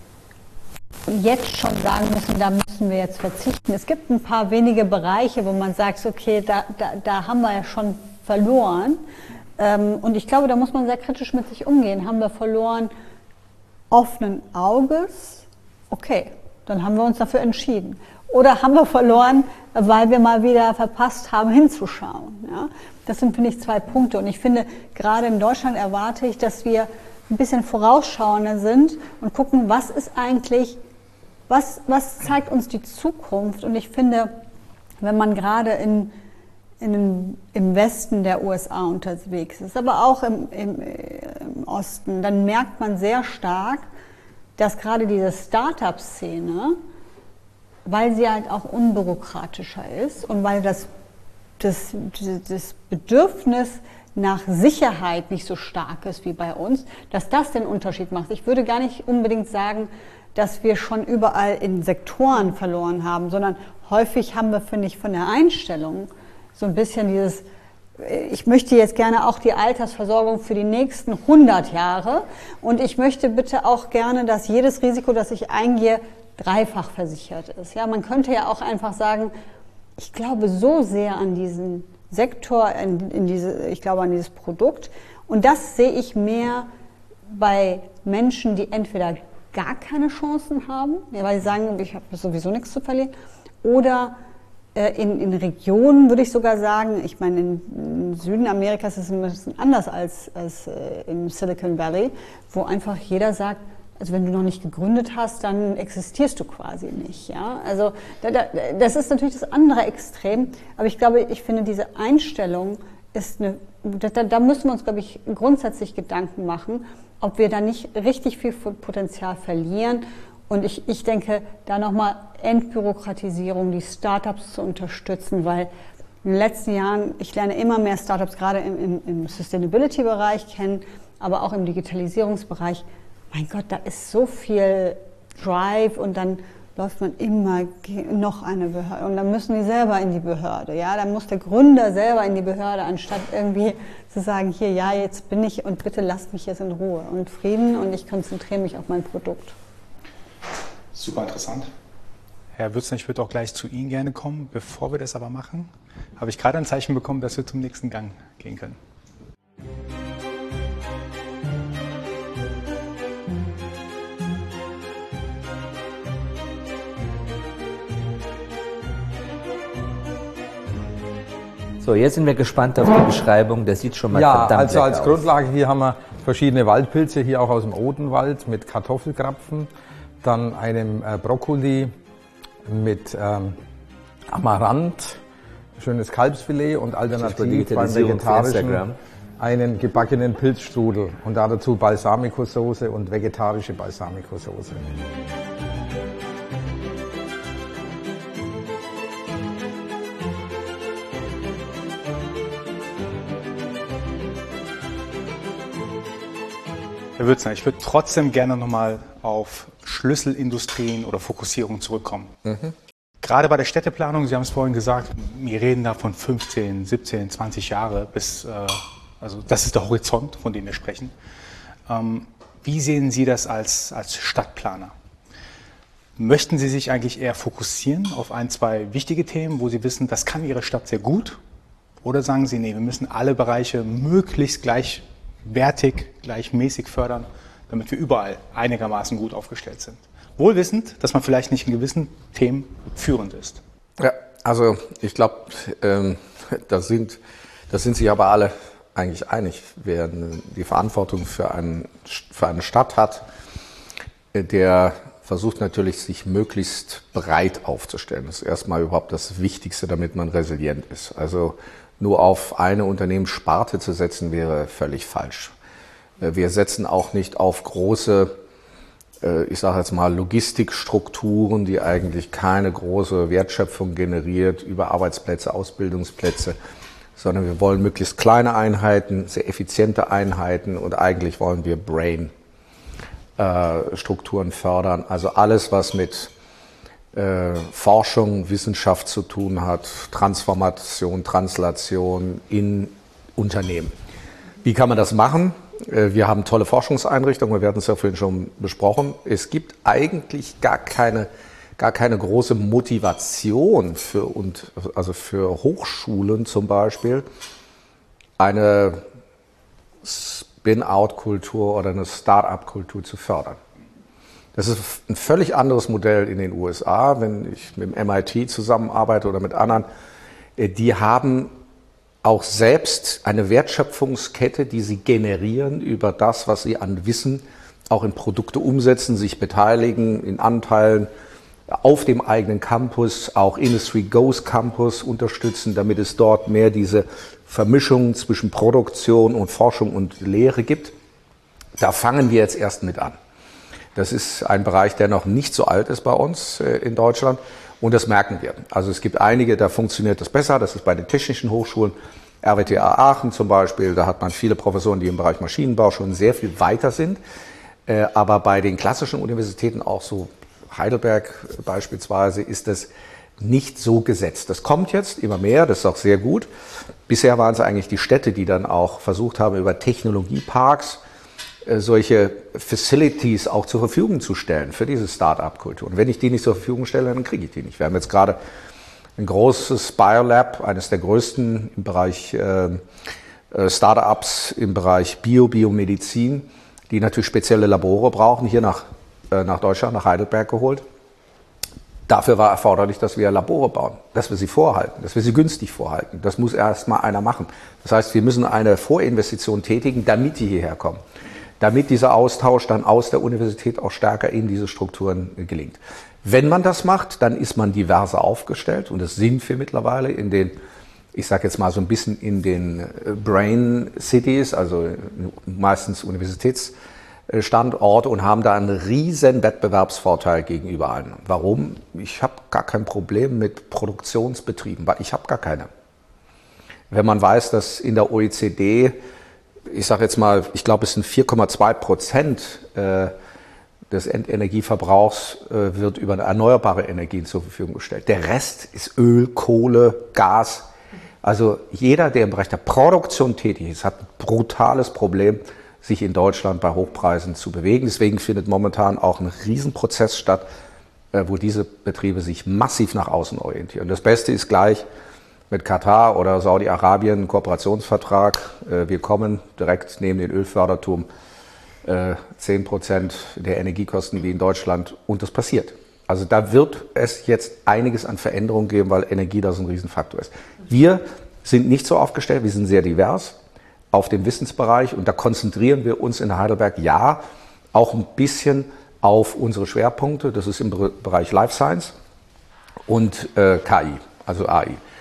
jetzt schon sagen müssen, da müssen wir jetzt verzichten. Es gibt ein paar wenige Bereiche, wo man sagt, okay, da, da, da haben wir ja schon verloren. Und ich glaube, da muss man sehr kritisch mit sich umgehen. Haben wir verloren offenen Auges? Okay, dann haben wir uns dafür entschieden. Oder haben wir verloren, weil wir mal wieder verpasst haben, hinzuschauen? Ja? Das sind, finde ich, zwei Punkte. Und ich finde, gerade in Deutschland erwarte ich, dass wir ein bisschen vorausschauender sind und gucken, was ist eigentlich, was, was zeigt uns die Zukunft? Und ich finde, wenn man gerade in In, im Westen der U S A unterwegs ist, aber auch im, im, im Osten, dann merkt man sehr stark, dass gerade diese Start-up-Szene, weil sie halt auch unbürokratischer ist und weil das, das, das Bedürfnis nach Sicherheit nicht so stark ist wie bei uns, dass das den Unterschied macht. Ich würde gar nicht unbedingt sagen, dass wir schon überall in Sektoren verloren haben, sondern häufig haben wir, finde ich, von der Einstellung so ein bisschen dieses, ich möchte jetzt gerne auch die Altersversorgung für die nächsten hundert Jahre und ich möchte bitte auch gerne, dass jedes Risiko, das ich eingehe, dreifach versichert ist. Ja, man könnte ja auch einfach sagen, ich glaube so sehr an diesen Sektor, in, in diese, ich glaube an dieses Produkt und das sehe ich mehr bei Menschen, die entweder gar keine Chancen haben, ja, weil sie sagen, ich habe sowieso nichts zu verlieren, oder In, in Regionen würde ich sogar sagen, ich meine, im Süden Amerikas ist es ein bisschen anders als, als äh, im Silicon Valley, wo einfach jeder sagt, also wenn du noch nicht gegründet hast, dann existierst du quasi nicht. Ja? Also da, da, das ist natürlich das andere Extrem, aber ich glaube, ich finde, diese Einstellung ist eine, da, da müssen wir uns, glaube ich, grundsätzlich Gedanken machen, ob wir da nicht richtig viel Potenzial verlieren. Und ich, ich denke, da nochmal Entbürokratisierung, die Startups zu unterstützen, weil in den letzten Jahren, ich lerne immer mehr Startups, gerade im, im, im Sustainability-Bereich kennen, aber auch im Digitalisierungsbereich. Mein Gott, da ist so viel Drive und dann läuft man immer noch eine Behörde und dann müssen die selber in die Behörde. Ja, dann muss der Gründer selber in die Behörde, anstatt irgendwie zu sagen, hier, ja, jetzt bin ich und bitte lasst mich jetzt in Ruhe und Frieden und ich konzentriere mich auf mein Produkt. Super interessant. Herr Würzner, ich würde auch gleich zu Ihnen gerne kommen. Bevor wir das aber machen, habe ich gerade ein Zeichen bekommen, dass wir zum nächsten Gang gehen können. So, jetzt sind wir gespannt auf die Beschreibung. Das sieht schon mal ja, verdammt also als aus. Grundlage hier haben wir verschiedene Waldpilze, hier auch aus dem Odenwald mit Kartoffelkrapfen, dann einem äh, Brokkoli mit ähm, Amaranth, schönes Kalbsfilet und alternativ beim Digitalisierung für Vegetarischen Instagram. einen gebackenen Pilzstrudel und dazu Balsamico-Soße und vegetarische Balsamico-Soße. Herr Würzner, ich würde trotzdem gerne nochmal auf Schlüsselindustrien oder Fokussierung zurückkommen. Mhm. Gerade bei der Städteplanung, Sie haben es vorhin gesagt, wir reden da von fünfzehn, siebzehn, zwanzig Jahre bis, äh, also das ist der Horizont, von dem wir sprechen. Ähm, wie sehen Sie das als, als Stadtplaner? Möchten Sie sich eigentlich eher fokussieren auf ein, zwei wichtige Themen, wo Sie wissen, das kann Ihre Stadt sehr gut? Oder sagen Sie, nee, wir müssen alle Bereiche möglichst gleichwertig, gleichmäßig fördern, damit wir überall einigermaßen gut aufgestellt sind? Wohl wissend, dass man vielleicht nicht in gewissen Themen führend ist. Ja, also ich glaube, ähm, da sind, da sind sich aber alle eigentlich einig. Wer die Verantwortung für, einen, für eine Stadt hat, der versucht natürlich, sich möglichst breit aufzustellen. Das ist erstmal überhaupt das Wichtigste, damit man resilient ist. Also nur auf eine Unternehmenssparte zu setzen, wäre völlig falsch. Wir setzen auch nicht auf große, ich sage jetzt mal, Logistikstrukturen, die eigentlich keine große Wertschöpfung generiert über Arbeitsplätze, Ausbildungsplätze, sondern wir wollen möglichst kleine Einheiten, sehr effiziente Einheiten und eigentlich wollen wir Brain-Strukturen fördern. Also alles, was mit äh, Forschung, Wissenschaft zu tun hat, Transformation, Translation in Unternehmen. Wie kann man das machen? Wir haben tolle Forschungseinrichtungen, wir hatten es ja vorhin schon besprochen. Es gibt eigentlich gar keine, gar keine große Motivation für, und, also für Hochschulen zum Beispiel, eine Spin-out-Kultur oder eine Start-up-Kultur zu fördern. Das ist ein völlig anderes Modell in den U S A, wenn ich mit dem M I T zusammenarbeite oder mit anderen. Die haben auch selbst eine Wertschöpfungskette, die sie generieren über das, was sie an Wissen auch in Produkte umsetzen, sich beteiligen in Anteilen auf dem eigenen Campus, auch Industry Goes Campus unterstützen, damit es dort mehr diese Vermischung zwischen Produktion und Forschung und Lehre gibt. Da fangen wir jetzt erst mit an. Das ist ein Bereich, der noch nicht so alt ist bei uns in Deutschland. Und das merken wir. Also es gibt einige, da funktioniert das besser. Das ist bei den technischen Hochschulen, R W T H Aachen zum Beispiel. Da hat man viele Professoren, die im Bereich Maschinenbau schon sehr viel weiter sind. Aber bei den klassischen Universitäten, auch so Heidelberg beispielsweise, ist das nicht so gesetzt. Das kommt jetzt immer mehr, das ist auch sehr gut. Bisher waren es eigentlich die Städte, die dann auch versucht haben, über Technologieparks solche Facilities auch zur Verfügung zu stellen für diese Start-up-Kultur. Und wenn ich die nicht zur Verfügung stelle, dann kriege ich die nicht. Wir haben jetzt gerade ein großes Biolab, eines der größten im Bereich äh, Start-ups, im Bereich Bio, Biomedizin, die natürlich spezielle Labore brauchen, hier nach, äh, nach Deutschland, nach Heidelberg geholt. Dafür war erforderlich, dass wir Labore bauen, dass wir sie vorhalten, dass wir sie günstig vorhalten. Das muss erst mal einer machen. Das heißt, wir müssen eine Vorinvestition tätigen, damit die hierher kommen. Damit dieser Austausch dann aus der Universität auch stärker in diese Strukturen gelingt. Wenn man das macht, dann ist man diverser aufgestellt und das sind wir mittlerweile in den, ich sage jetzt mal so ein bisschen in den Brain Cities, also meistens Universitätsstandorte und haben da einen riesen Wettbewerbsvorteil gegenüber allen. Warum? Ich habe gar kein Problem mit Produktionsbetrieben, weil ich habe gar keine. Wenn man weiß, dass in der O E C D, ich sage jetzt mal, ich glaube, es sind vier Komma zwei Prozent äh, des Endenergieverbrauchs äh, wird über erneuerbare Energien zur Verfügung gestellt. Der Rest ist Öl, Kohle, Gas. Also jeder, der im Bereich der Produktion tätig ist, hat ein brutales Problem, sich in Deutschland bei Hochpreisen zu bewegen. Deswegen findet momentan auch ein Riesenprozess statt, äh, wo diese Betriebe sich massiv nach außen orientieren. Das Beste ist gleich mit Katar oder Saudi-Arabien einen Kooperationsvertrag. Wir kommen direkt neben den Ölförderturm zehn Prozent der Energiekosten wie in Deutschland und das passiert. Also da wird es jetzt einiges an Veränderungen geben, weil Energie da so ein Riesenfaktor ist. Wir sind nicht so aufgestellt, wir sind sehr divers auf dem Wissensbereich und da konzentrieren wir uns in Heidelberg ja auch ein bisschen auf unsere Schwerpunkte. Das ist im Bereich Life Science und äh, K I, also A I.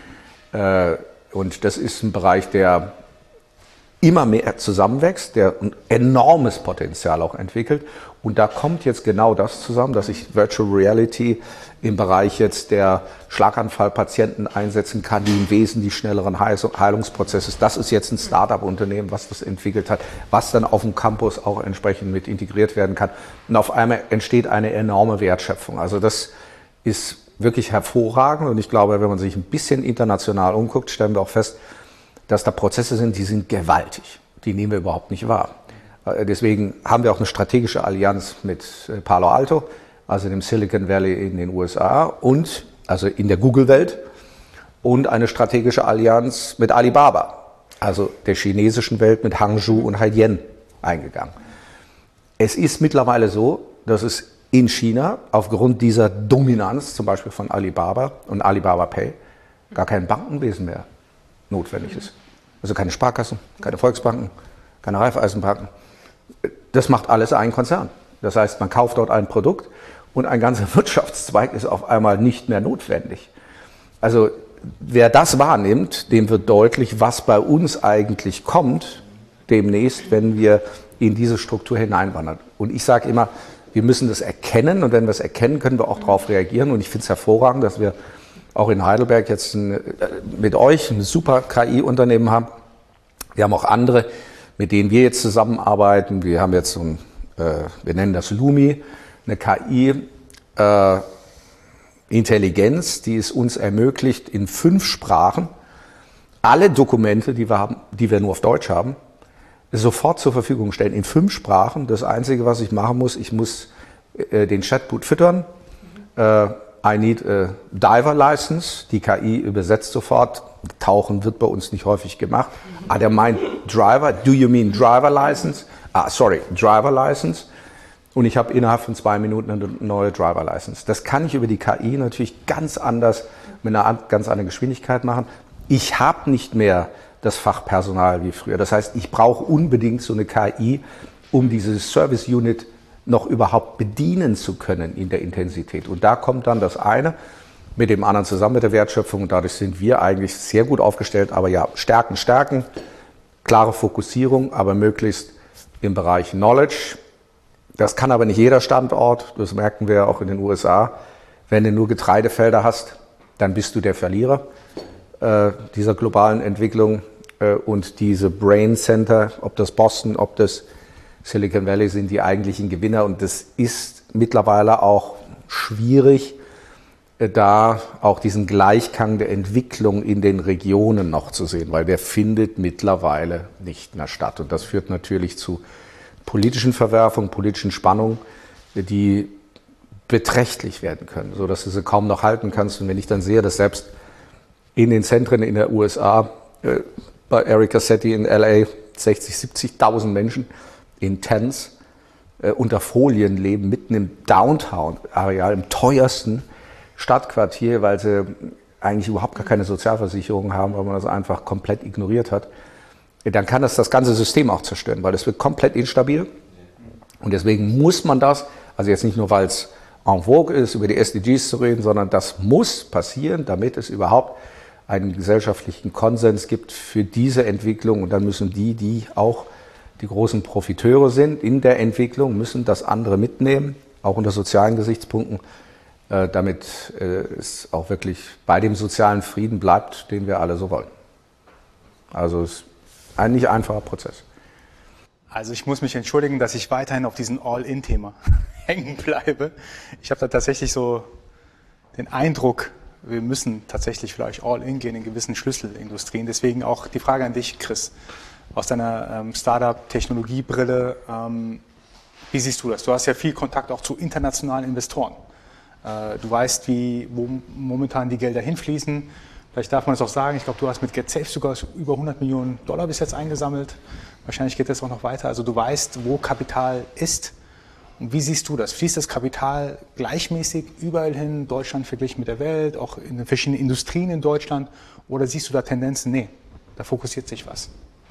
Und das ist ein Bereich, der immer mehr zusammenwächst, der ein enormes Potenzial auch entwickelt. Und da kommt jetzt genau das zusammen, dass ich Virtual Reality im Bereich jetzt der Schlaganfallpatienten einsetzen kann, die einen wesentlich schnelleren Heilungsprozess ist. Das ist jetzt ein Start-up-Unternehmen, was das entwickelt hat, was dann auf dem Campus auch entsprechend mit integriert werden kann. Und auf einmal entsteht eine enorme Wertschöpfung. Also das ist wirklich hervorragend. Und ich glaube, wenn man sich ein bisschen international umguckt, stellen wir auch fest, dass da Prozesse sind, die sind gewaltig. Die nehmen wir überhaupt nicht wahr. Deswegen haben wir auch eine strategische Allianz mit Palo Alto, also dem Silicon Valley in den U S A und also in der Google-Welt, und eine strategische Allianz mit Alibaba, also der chinesischen Welt, mit Hangzhou und Haidian eingegangen. Es ist mittlerweile so, dass es in China aufgrund dieser Dominanz, zum Beispiel von Alibaba und Alibaba Pay, gar kein Bankenwesen mehr notwendig ist. Also keine Sparkassen, keine Volksbanken, keine Raiffeisenbanken. Das macht alles ein Konzern. Das heißt, man kauft dort ein Produkt und ein ganzer Wirtschaftszweig ist auf einmal nicht mehr notwendig. Also wer das wahrnimmt, dem wird deutlich, was bei uns eigentlich kommt demnächst, wenn wir in diese Struktur hineinwandern. Und ich sage immer, wir müssen das erkennen, und wenn wir es erkennen, können wir auch darauf reagieren. Und ich finde es hervorragend, dass wir auch in Heidelberg jetzt ein, mit euch ein super K I-Unternehmen haben. Wir haben auch andere, mit denen wir jetzt zusammenarbeiten. Wir haben jetzt so ein, äh, wir nennen das Lumi, eine K I-Intelligenz, äh, die es uns ermöglicht, in fünf Sprachen alle Dokumente, die wir haben, die wir nur auf Deutsch haben, sofort zur Verfügung stellen. In fünf Sprachen. Das Einzige, was ich machen muss, ich muss äh, den Chatbot füttern. Äh, I need a diver license. Die K I übersetzt sofort. Tauchen wird bei uns nicht häufig gemacht. Ah, der meint Driver. Do you mean driver license? Ah, sorry, driver license. Und ich habe innerhalb von zwei Minuten eine neue Driver license. Das kann ich über die K I natürlich ganz anders, mit einer ganz anderen Geschwindigkeit machen. Ich habe nicht mehr das Fachpersonal wie früher. Das heißt, ich brauche unbedingt so eine K I, um diese Service Unit noch überhaupt bedienen zu können in der Intensität. Und da kommt dann das eine mit dem anderen zusammen, mit der Wertschöpfung. Und dadurch sind wir eigentlich sehr gut aufgestellt. Aber ja, Stärken, Stärken, klare Fokussierung, aber möglichst im Bereich Knowledge. Das kann aber nicht jeder Standort. Das merken wir auch in den U S A. Wenn du nur Getreidefelder hast, dann bist du der Verlierer äh, dieser globalen Entwicklung. Äh, und diese Brain Center, ob das Boston, ob das Silicon Valley, sind die eigentlichen Gewinner. Und das ist mittlerweile auch schwierig, da auch diesen Gleichklang der Entwicklung in den Regionen noch zu sehen, weil der findet mittlerweile nicht mehr statt. Und das führt natürlich zu politischen Verwerfungen, politischen Spannungen, die beträchtlich werden können, sodass du sie kaum noch halten kannst. Und wenn ich dann sehe, dass selbst in den Zentren in der U S A, äh, bei Eric Cassetti in L A, sechzig, siebzigtausend Menschen in Tents äh, unter Folien leben, mitten im Downtown-Areal, im teuersten Stadtquartier, weil sie eigentlich überhaupt gar keine Sozialversicherung haben, weil man das einfach komplett ignoriert hat, dann kann das das ganze System auch zerstören, weil es wird komplett instabil. Und deswegen muss man das, also jetzt nicht nur, weil es en vogue ist, über die S D Gs zu reden, sondern das muss passieren, damit es überhaupt einen gesellschaftlichen Konsens gibt für diese Entwicklung. Und dann müssen die, die auch die großen Profiteure sind in der Entwicklung, müssen das andere mitnehmen, auch unter sozialen Gesichtspunkten, damit es auch wirklich bei dem sozialen Frieden bleibt, den wir alle so wollen. Also es ist ein nicht einfacher Prozess. Also ich muss mich entschuldigen, dass ich weiterhin auf diesem All-In-Thema hängen bleibe. Ich habe da tatsächlich so den Eindruck, wir müssen tatsächlich vielleicht All-In gehen in gewissen Schlüsselindustrien. Deswegen auch die Frage an dich, Chris, aus deiner ähm, Startup-Technologiebrille. Ähm, wie siehst du das? Du hast ja viel Kontakt auch zu internationalen Investoren. Du weißt, wie, wo momentan die Gelder hinfließen. Vielleicht darf man es auch sagen, ich glaube, du hast mit GetSafe sogar über hundert Millionen Dollar bis jetzt eingesammelt. Wahrscheinlich geht das auch noch weiter. Also du weißt, wo Kapital ist. Und wie siehst du das? Fließt das Kapital gleichmäßig überall hin, Deutschland verglichen mit der Welt, auch in den verschiedenen Industrien in Deutschland? Oder siehst du da Tendenzen? Nee, da fokussiert sich was.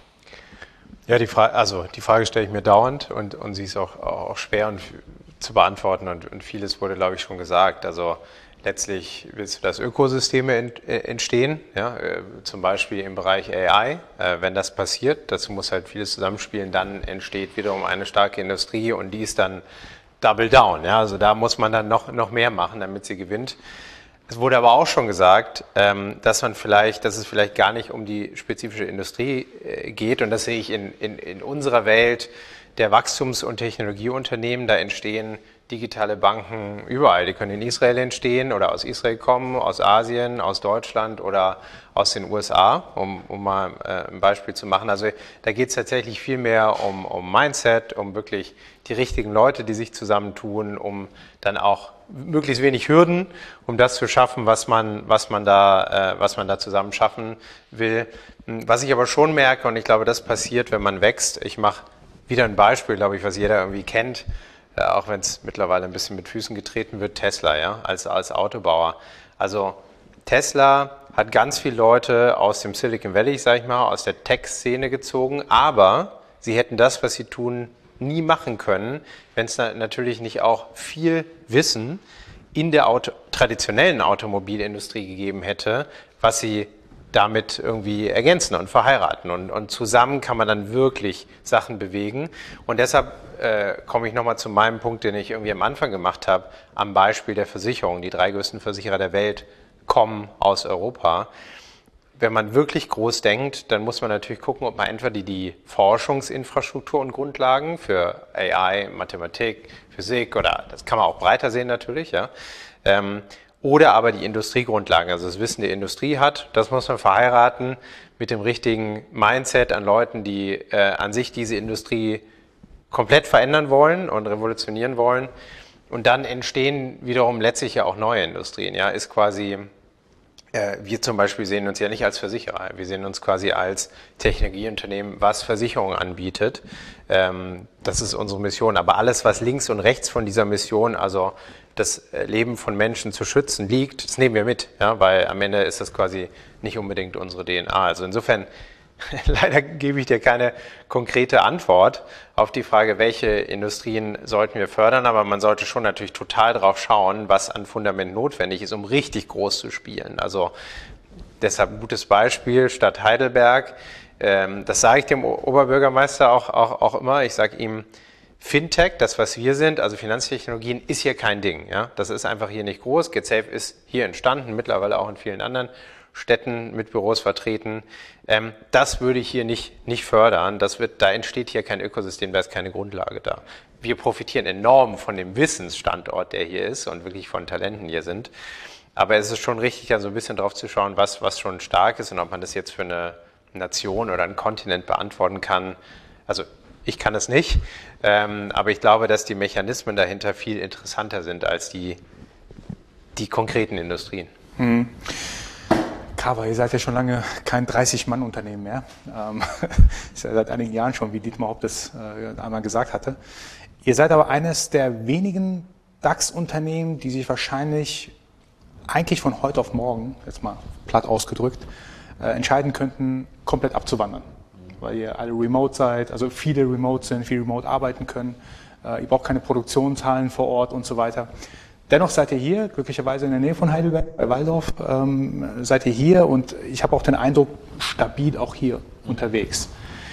Ja, die Frage, also die Frage stelle ich mir dauernd und, und sie ist auch, auch schwer und zu beantworten und, und vieles wurde, glaube ich, schon gesagt. Also letztlich willst du, dass Ökosysteme ent, äh, entstehen, ja, äh, zum Beispiel im Bereich A I. Äh, wenn das passiert, dazu muss halt vieles zusammenspielen, dann entsteht wiederum eine starke Industrie und die ist dann double down. Ja, also da muss man dann noch, noch mehr machen, damit sie gewinnt. Es wurde aber auch schon gesagt, ähm, dass man vielleicht, dass es vielleicht gar nicht um die spezifische Industrie äh, geht und das sehe ich in, in, in unserer Welt der Wachstums- und Technologieunternehmen, da entstehen digitale Banken überall. Die können in Israel entstehen oder aus Israel kommen, aus Asien, aus Deutschland oder aus den U S A, um, um mal äh, ein Beispiel zu machen. Also da geht es tatsächlich viel mehr um, um Mindset, um wirklich die richtigen Leute, die sich zusammentun, um dann auch möglichst wenig Hürden, um das zu schaffen, was man, was man da, äh, was man da zusammen schaffen will. Was ich aber schon merke, und ich glaube, das passiert, wenn man wächst. Ich mache wieder ein Beispiel, glaube ich, was jeder irgendwie kennt. Äh, auch wenn es mittlerweile ein bisschen mit Füßen getreten wird, Tesla, ja, als, als Autobauer. Also Tesla hat ganz viele Leute aus dem Silicon Valley, sage ich mal, aus der Tech-Szene gezogen, aber sie hätten das, was sie tun, nie machen können, wenn es na- natürlich nicht auch viel Wissen in der Auto- traditionellen Automobilindustrie gegeben hätte, was sie damit irgendwie ergänzen und verheiraten. Und, und zusammen kann man dann wirklich Sachen bewegen. Und deshalb äh, komme ich nochmal zu meinem Punkt, den ich irgendwie am Anfang gemacht habe, am Beispiel der Versicherung. Die drei größten Versicherer der Welt kommen aus Europa. Wenn man wirklich groß denkt, dann muss man natürlich gucken, ob man entweder die, die Forschungsinfrastruktur und Grundlagen für A I, Mathematik, Physik oder das kann man auch breiter sehen natürlich, ja, ähm, oder aber die Industriegrundlagen, also das Wissen der Industrie hat, das muss man verheiraten mit dem richtigen Mindset an Leuten, die äh, an sich diese Industrie komplett verändern wollen und revolutionieren wollen. Und dann entstehen wiederum letztlich ja auch neue Industrien. Ja, ist quasi, äh, wir zum Beispiel sehen uns ja nicht als Versicherer, wir sehen uns quasi als Technologieunternehmen, was Versicherungen anbietet. Ähm, das ist unsere Mission. Aber alles, was links und rechts von dieser Mission, also das Leben von Menschen zu schützen, liegt, das nehmen wir mit, ja, weil am Ende ist das quasi nicht unbedingt unsere D N A. Also insofern, leider gebe ich dir keine konkrete Antwort auf die Frage, welche Industrien sollten wir fördern, aber man sollte schon natürlich total drauf schauen, was an Fundament notwendig ist, um richtig groß zu spielen. Also deshalb ein gutes Beispiel, Stadt Heidelberg, ähm, das sage ich dem Oberbürgermeister auch, auch, auch immer, ich sage ihm, Fintech, das was wir sind, also Finanztechnologien, ist hier kein Ding. Ja? Das ist einfach hier nicht groß. GetSafe ist hier entstanden, mittlerweile auch in vielen anderen Städten mit Büros vertreten. Ähm, das würde ich hier nicht, nicht fördern. Das wird, da entsteht hier kein Ökosystem, da ist keine Grundlage da. Wir profitieren enorm von dem Wissensstandort, der hier ist und wirklich von Talenten hier sind. Aber es ist schon richtig, da so ein bisschen drauf zu schauen, was, was schon stark ist und ob man das jetzt für eine Nation oder einen Kontinent beantworten kann. Also ich kann es nicht, ähm, aber ich glaube, dass die Mechanismen dahinter viel interessanter sind als die, die konkreten Industrien. Hm. Carver, ihr seid ja schon lange kein dreißig-Mann-Unternehmen mehr. Ähm, ist ja seit einigen Jahren schon, wie Dietmar Hopp das äh, einmal gesagt hatte. Ihr seid aber eines der wenigen DAX-Unternehmen, die sich wahrscheinlich eigentlich von heute auf morgen, jetzt mal platt ausgedrückt, äh, entscheiden könnten, komplett abzuwandern. Weil ihr alle remote seid, also viele remote sind, viel remote arbeiten können. Äh, ihr braucht keine Produktionshallen vor Ort und so weiter. Dennoch seid ihr hier, glücklicherweise in der Nähe von Heidelberg, bei Walldorf, ähm, seid ihr hier und ich habe auch den Eindruck, stabil auch hier unterwegs.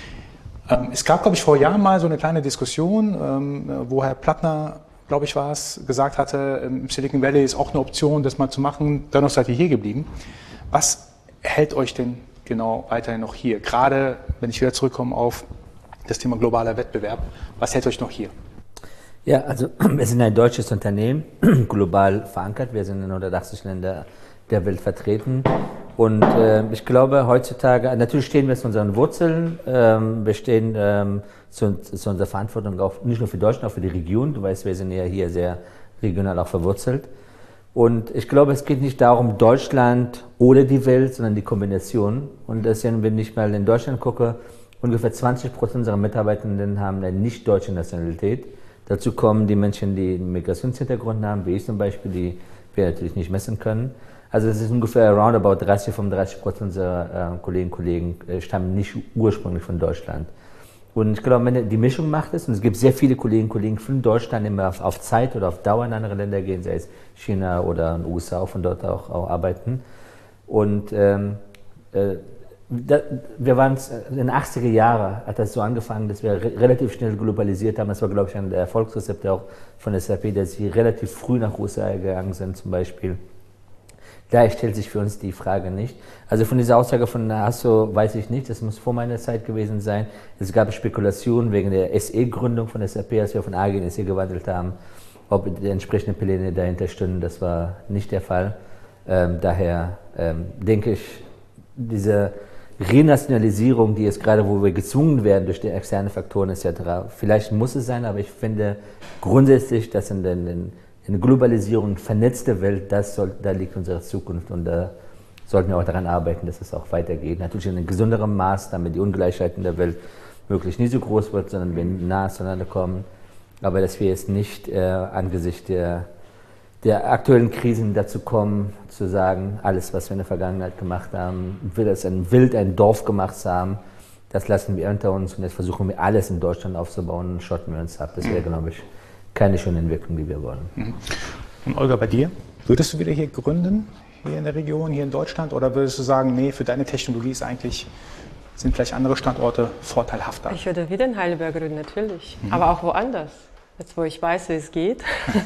Ähm, es gab, glaube ich, vor Jahren mal so eine kleine Diskussion, ähm, wo Herr Plattner, glaube ich war es, gesagt hatte, im Silicon Valley ist auch eine Option, das mal zu machen. Dennoch seid ihr hier geblieben. Was hält euch denn genau weiterhin noch hier? Gerade wenn ich wieder zurückkomme auf das Thema globaler Wettbewerb, was hält euch noch hier? Ja, also wir sind ein deutsches Unternehmen, global verankert. Wir sind in hundertachtzig Ländern der Welt vertreten. Und äh, ich glaube heutzutage, natürlich stehen wir zu unseren Wurzeln. Ähm, wir stehen ähm, zu, zu unserer Verantwortung auch nicht nur für Deutschland, auch für die Region. Du weißt, wir sind ja hier sehr regional auch verwurzelt. Und ich glaube, es geht nicht darum, Deutschland oder die Welt, sondern die Kombination. Und deswegen, wenn ich mal in Deutschland gucke, ungefähr zwanzig Prozent unserer Mitarbeitenden haben eine nicht deutsche Nationalität. Dazu kommen die Menschen, die einen Migrationshintergrund haben, wie ich zum Beispiel, die wir natürlich nicht messen können. Also es ist ungefähr roundabout dreißig, fünfunddreißig Prozent unserer äh, Kolleginnen und Kollegen äh, stammen nicht ursprünglich von Deutschland. Und ich glaube, wenn die Mischung macht es, und es gibt sehr viele Kolleginnen und Kollegen von Deutschland, die immer auf, auf Zeit oder auf Dauer in andere Länder gehen, sei es China oder in den U S A, auch von dort auch, auch arbeiten. Und ähm, äh, da, wir waren in den achtziger Jahren, hat das so angefangen, dass wir re relativ schnell globalisiert haben. Das war, glaube ich, ein der Erfolgsrezepte auch von S A P, dass sie relativ früh nach U S A gegangen sind, zum Beispiel. Daher stellt sich für uns die Frage nicht. Also von dieser Aussage von Hasso weiß ich nicht, das muss vor meiner Zeit gewesen sein. Es gab Spekulationen wegen der S E-Gründung von S A P, als wir von A G in S E gewandelt haben, ob die entsprechenden Pläne dahinter stünden. Das war nicht der Fall. Ähm, daher ähm, denke ich, diese Renationalisierung, die jetzt gerade, wo wir gezwungen werden durch die externen Faktoren et cetera, vielleicht muss es sein, aber ich finde grundsätzlich, dass in den, in Eine Globalisierung, vernetzte Welt, das soll, da liegt unsere Zukunft und da sollten wir auch daran arbeiten, dass es auch weitergeht. Natürlich in einem gesünderem Maß, damit die Ungleichheit in der Welt möglichst nicht so groß wird, sondern wir nah zueinander kommen. Aber dass wir jetzt nicht äh, angesichts der, der aktuellen Krisen dazu kommen, zu sagen, alles, was wir in der Vergangenheit gemacht haben, will es ein Wild, ein Dorf gemacht haben, das lassen wir unter uns und jetzt versuchen wir alles in Deutschland aufzubauen und schotten wir uns ab. Das wäre, glaube ich, keine schöne Entwicklung, die wir wollen. Und Olga, bei dir? Würdest du wieder hier gründen, hier in der Region, hier in Deutschland? Oder würdest du sagen, nee, für deine Technologie ist eigentlich, sind vielleicht andere Standorte vorteilhafter? Ich würde wieder in Heidelberg gründen, natürlich. Mhm. Aber auch woanders. Jetzt, wo ich weiß, wie es geht.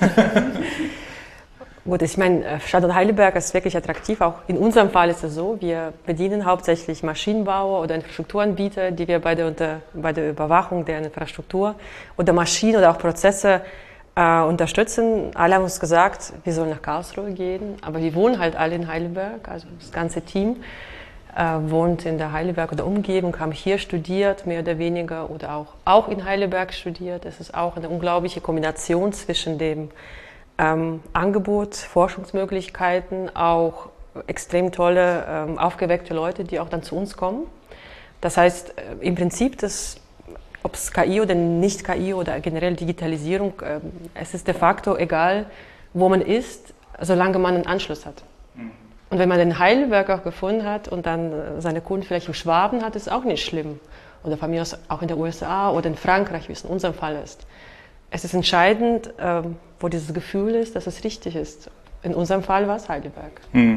Gut, ich meine, Standort Heidelberg ist wirklich attraktiv. Auch in unserem Fall ist es so, wir bedienen hauptsächlich Maschinenbauer oder Infrastrukturanbieter, die wir bei der, unter, bei der Überwachung der Infrastruktur oder Maschinen oder auch Prozesse äh, unterstützen. Alle haben uns gesagt, wir sollen nach Karlsruhe gehen, aber wir wohnen halt alle in Heidelberg, also das ganze Team äh, wohnt in der Heidelberg oder Umgebung, haben hier studiert, mehr oder weniger, oder auch, auch in Heidelberg studiert. Es ist auch eine unglaubliche Kombination zwischen dem Ähm, Angebot, Forschungsmöglichkeiten, auch extrem tolle, ähm, aufgeweckte Leute, die auch dann zu uns kommen. Das heißt, äh, im Prinzip, ob es K I oder nicht K I oder generell Digitalisierung, äh, es ist de facto egal, wo man ist, solange man einen Anschluss hat. Und wenn man den Heidelberg auch gefunden hat und dann äh, seine Kunden vielleicht im Schwaben hat, ist auch nicht schlimm. Oder von mir aus auch in den U S A oder in Frankreich, wie es in unserem Fall ist. Es ist entscheidend, ähm, wo dieses Gefühl ist, dass es richtig ist. In unserem Fall war es Heidelberg.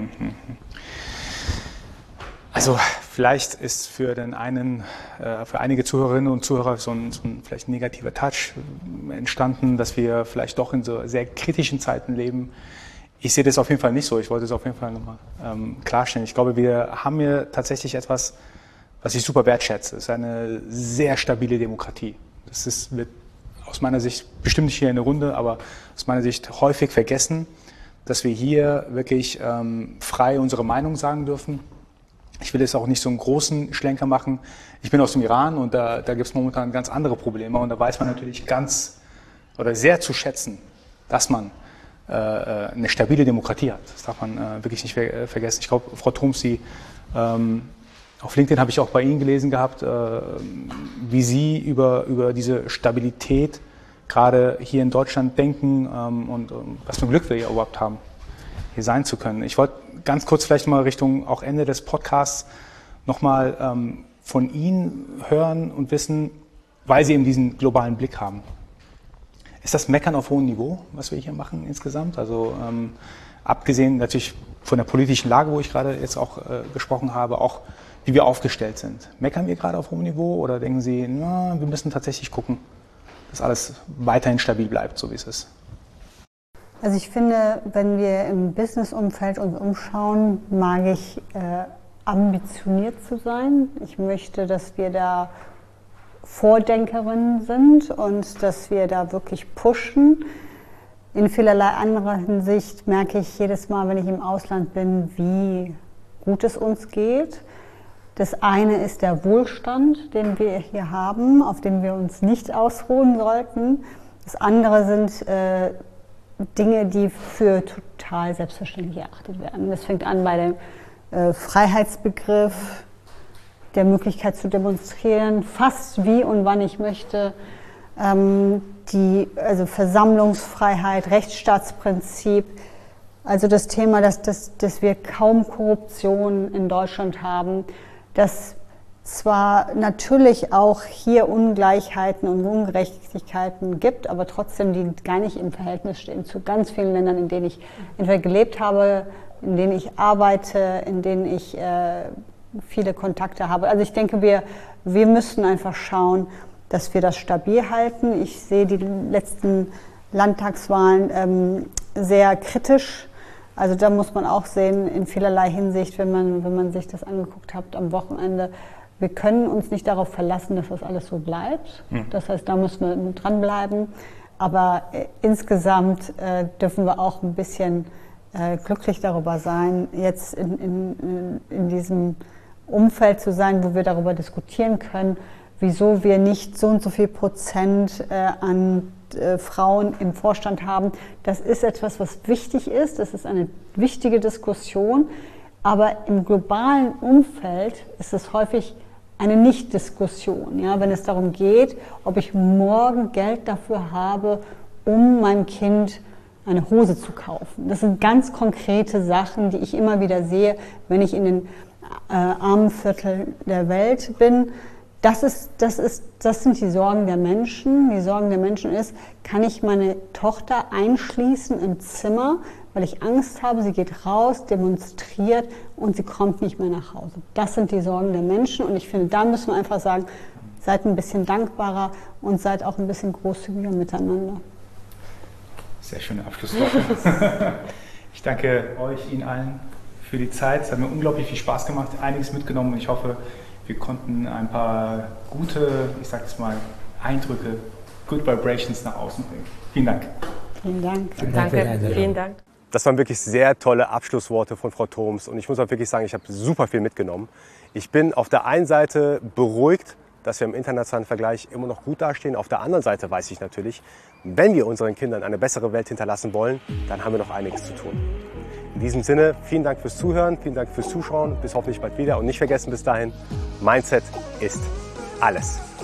Also vielleicht ist für den einen, äh, für einige Zuhörerinnen und Zuhörer so ein, so ein vielleicht negativer Touch entstanden, dass wir vielleicht doch in so sehr kritischen Zeiten leben. Ich sehe das auf jeden Fall nicht so. Ich wollte es auf jeden Fall nochmal ähm, klarstellen. Ich glaube, wir haben hier tatsächlich etwas, was ich super wertschätze. Es ist eine sehr stabile Demokratie. Das ist, wird aus meiner Sicht, bestimmt nicht hier in der Runde, aber aus meiner Sicht häufig vergessen, dass wir hier wirklich ähm, frei unsere Meinung sagen dürfen. Ich will jetzt auch nicht so einen großen Schlenker machen. Ich bin aus dem Iran und da, da gibt es momentan ganz andere Probleme und da weiß man natürlich ganz oder sehr zu schätzen, dass man äh, eine stabile Demokratie hat. Das darf man äh, wirklich nicht ver vergessen. Ich glaube, Frau Thoms, Sie ähm, auf LinkedIn habe ich auch bei Ihnen gelesen gehabt, äh, wie Sie über, über diese Stabilität gerade hier in Deutschland denken ähm, und ähm, was für ein Glück wir hier überhaupt haben, hier sein zu können. Ich wollte ganz kurz vielleicht mal Richtung auch Ende des Podcasts nochmal ähm, von Ihnen hören und wissen, weil Sie eben diesen globalen Blick haben. Ist das Meckern auf hohem Niveau, was wir hier machen insgesamt? Also ähm, abgesehen natürlich von der politischen Lage, wo ich gerade jetzt auch äh, gesprochen habe, auch wie wir aufgestellt sind. Meckern wir gerade auf hohem Niveau oder denken Sie, na, wir müssen tatsächlich gucken, dass alles weiterhin stabil bleibt, so wie es ist? Also ich finde, wenn wir im Business-Umfeld uns umschauen, mag ich äh, ambitioniert zu sein. Ich möchte, dass wir da Vordenkerinnen sind und dass wir da wirklich pushen. In vielerlei anderer Hinsicht merke ich jedes Mal, wenn ich im Ausland bin, wie gut es uns geht. Das eine ist der Wohlstand, den wir hier haben, auf dem wir uns nicht ausruhen sollten. Das andere sind äh, Dinge, die für total selbstverständlich erachtet werden. Das fängt an bei dem äh, Freiheitsbegriff, der Möglichkeit zu demonstrieren, fast wie und wann ich möchte. Ähm, die also Versammlungsfreiheit, Rechtsstaatsprinzip. Also das Thema, dass, dass, dass wir kaum Korruption in Deutschland haben, dass zwar natürlich auch hier Ungleichheiten und Ungerechtigkeiten gibt, aber trotzdem die gar nicht im Verhältnis stehen zu ganz vielen Ländern, in denen ich entweder gelebt habe, in denen ich arbeite, in denen ich äh, viele Kontakte habe. Also ich denke, wir, wir müssen einfach schauen, dass wir das stabil halten. Ich sehe die letzten Landtagswahlen ähm, sehr kritisch. Also da muss man auch sehen, in vielerlei Hinsicht, wenn man, wenn man sich das angeguckt hat am Wochenende, wir können uns nicht darauf verlassen, dass das alles so bleibt. Mhm. Das heißt, da müssen wir dranbleiben. Aber äh, insgesamt äh, dürfen wir auch ein bisschen äh, glücklich darüber sein, jetzt in, in, in diesem Umfeld zu sein, wo wir darüber diskutieren können, wieso wir nicht so und so viel Prozent äh, an äh, Frauen im Vorstand haben. Das ist etwas, was wichtig ist. Das ist eine wichtige Diskussion. Aber im globalen Umfeld ist es häufig eine Nicht-Diskussion, ja, wenn es darum geht, ob ich morgen Geld dafür habe, um meinem Kind eine Hose zu kaufen. Das sind ganz konkrete Sachen, die ich immer wieder sehe, wenn ich in den äh, armen Vierteln der Welt bin. Das ist, das ist, das sind die Sorgen der Menschen. Die Sorgen der Menschen ist, kann ich meine Tochter einschließen im Zimmer, weil ich Angst habe, sie geht raus, demonstriert und sie kommt nicht mehr nach Hause. Das sind die Sorgen der Menschen und ich finde, da müssen wir einfach sagen, seid ein bisschen dankbarer und seid auch ein bisschen großzügiger miteinander. Sehr schöne Abschlussworte. Ich danke euch, Ihnen allen für die Zeit. Es hat mir unglaublich viel Spaß gemacht, einiges mitgenommen und ich hoffe, wir konnten ein paar gute, ich sage es mal, Eindrücke, Good Vibrations nach außen bringen. Vielen Dank. Vielen Dank. Vielen Dank. Danke. Vielen Dank. Das waren wirklich sehr tolle Abschlussworte von Frau Thoms und ich muss auch wirklich sagen, ich habe super viel mitgenommen. Ich bin auf der einen Seite beruhigt, dass wir im internationalen Vergleich immer noch gut dastehen. Auf der anderen Seite weiß ich natürlich, wenn wir unseren Kindern eine bessere Welt hinterlassen wollen, dann haben wir noch einiges zu tun. In diesem Sinne, vielen Dank fürs Zuhören, vielen Dank fürs Zuschauen, bis hoffentlich bald wieder und nicht vergessen bis dahin, Mindset ist alles.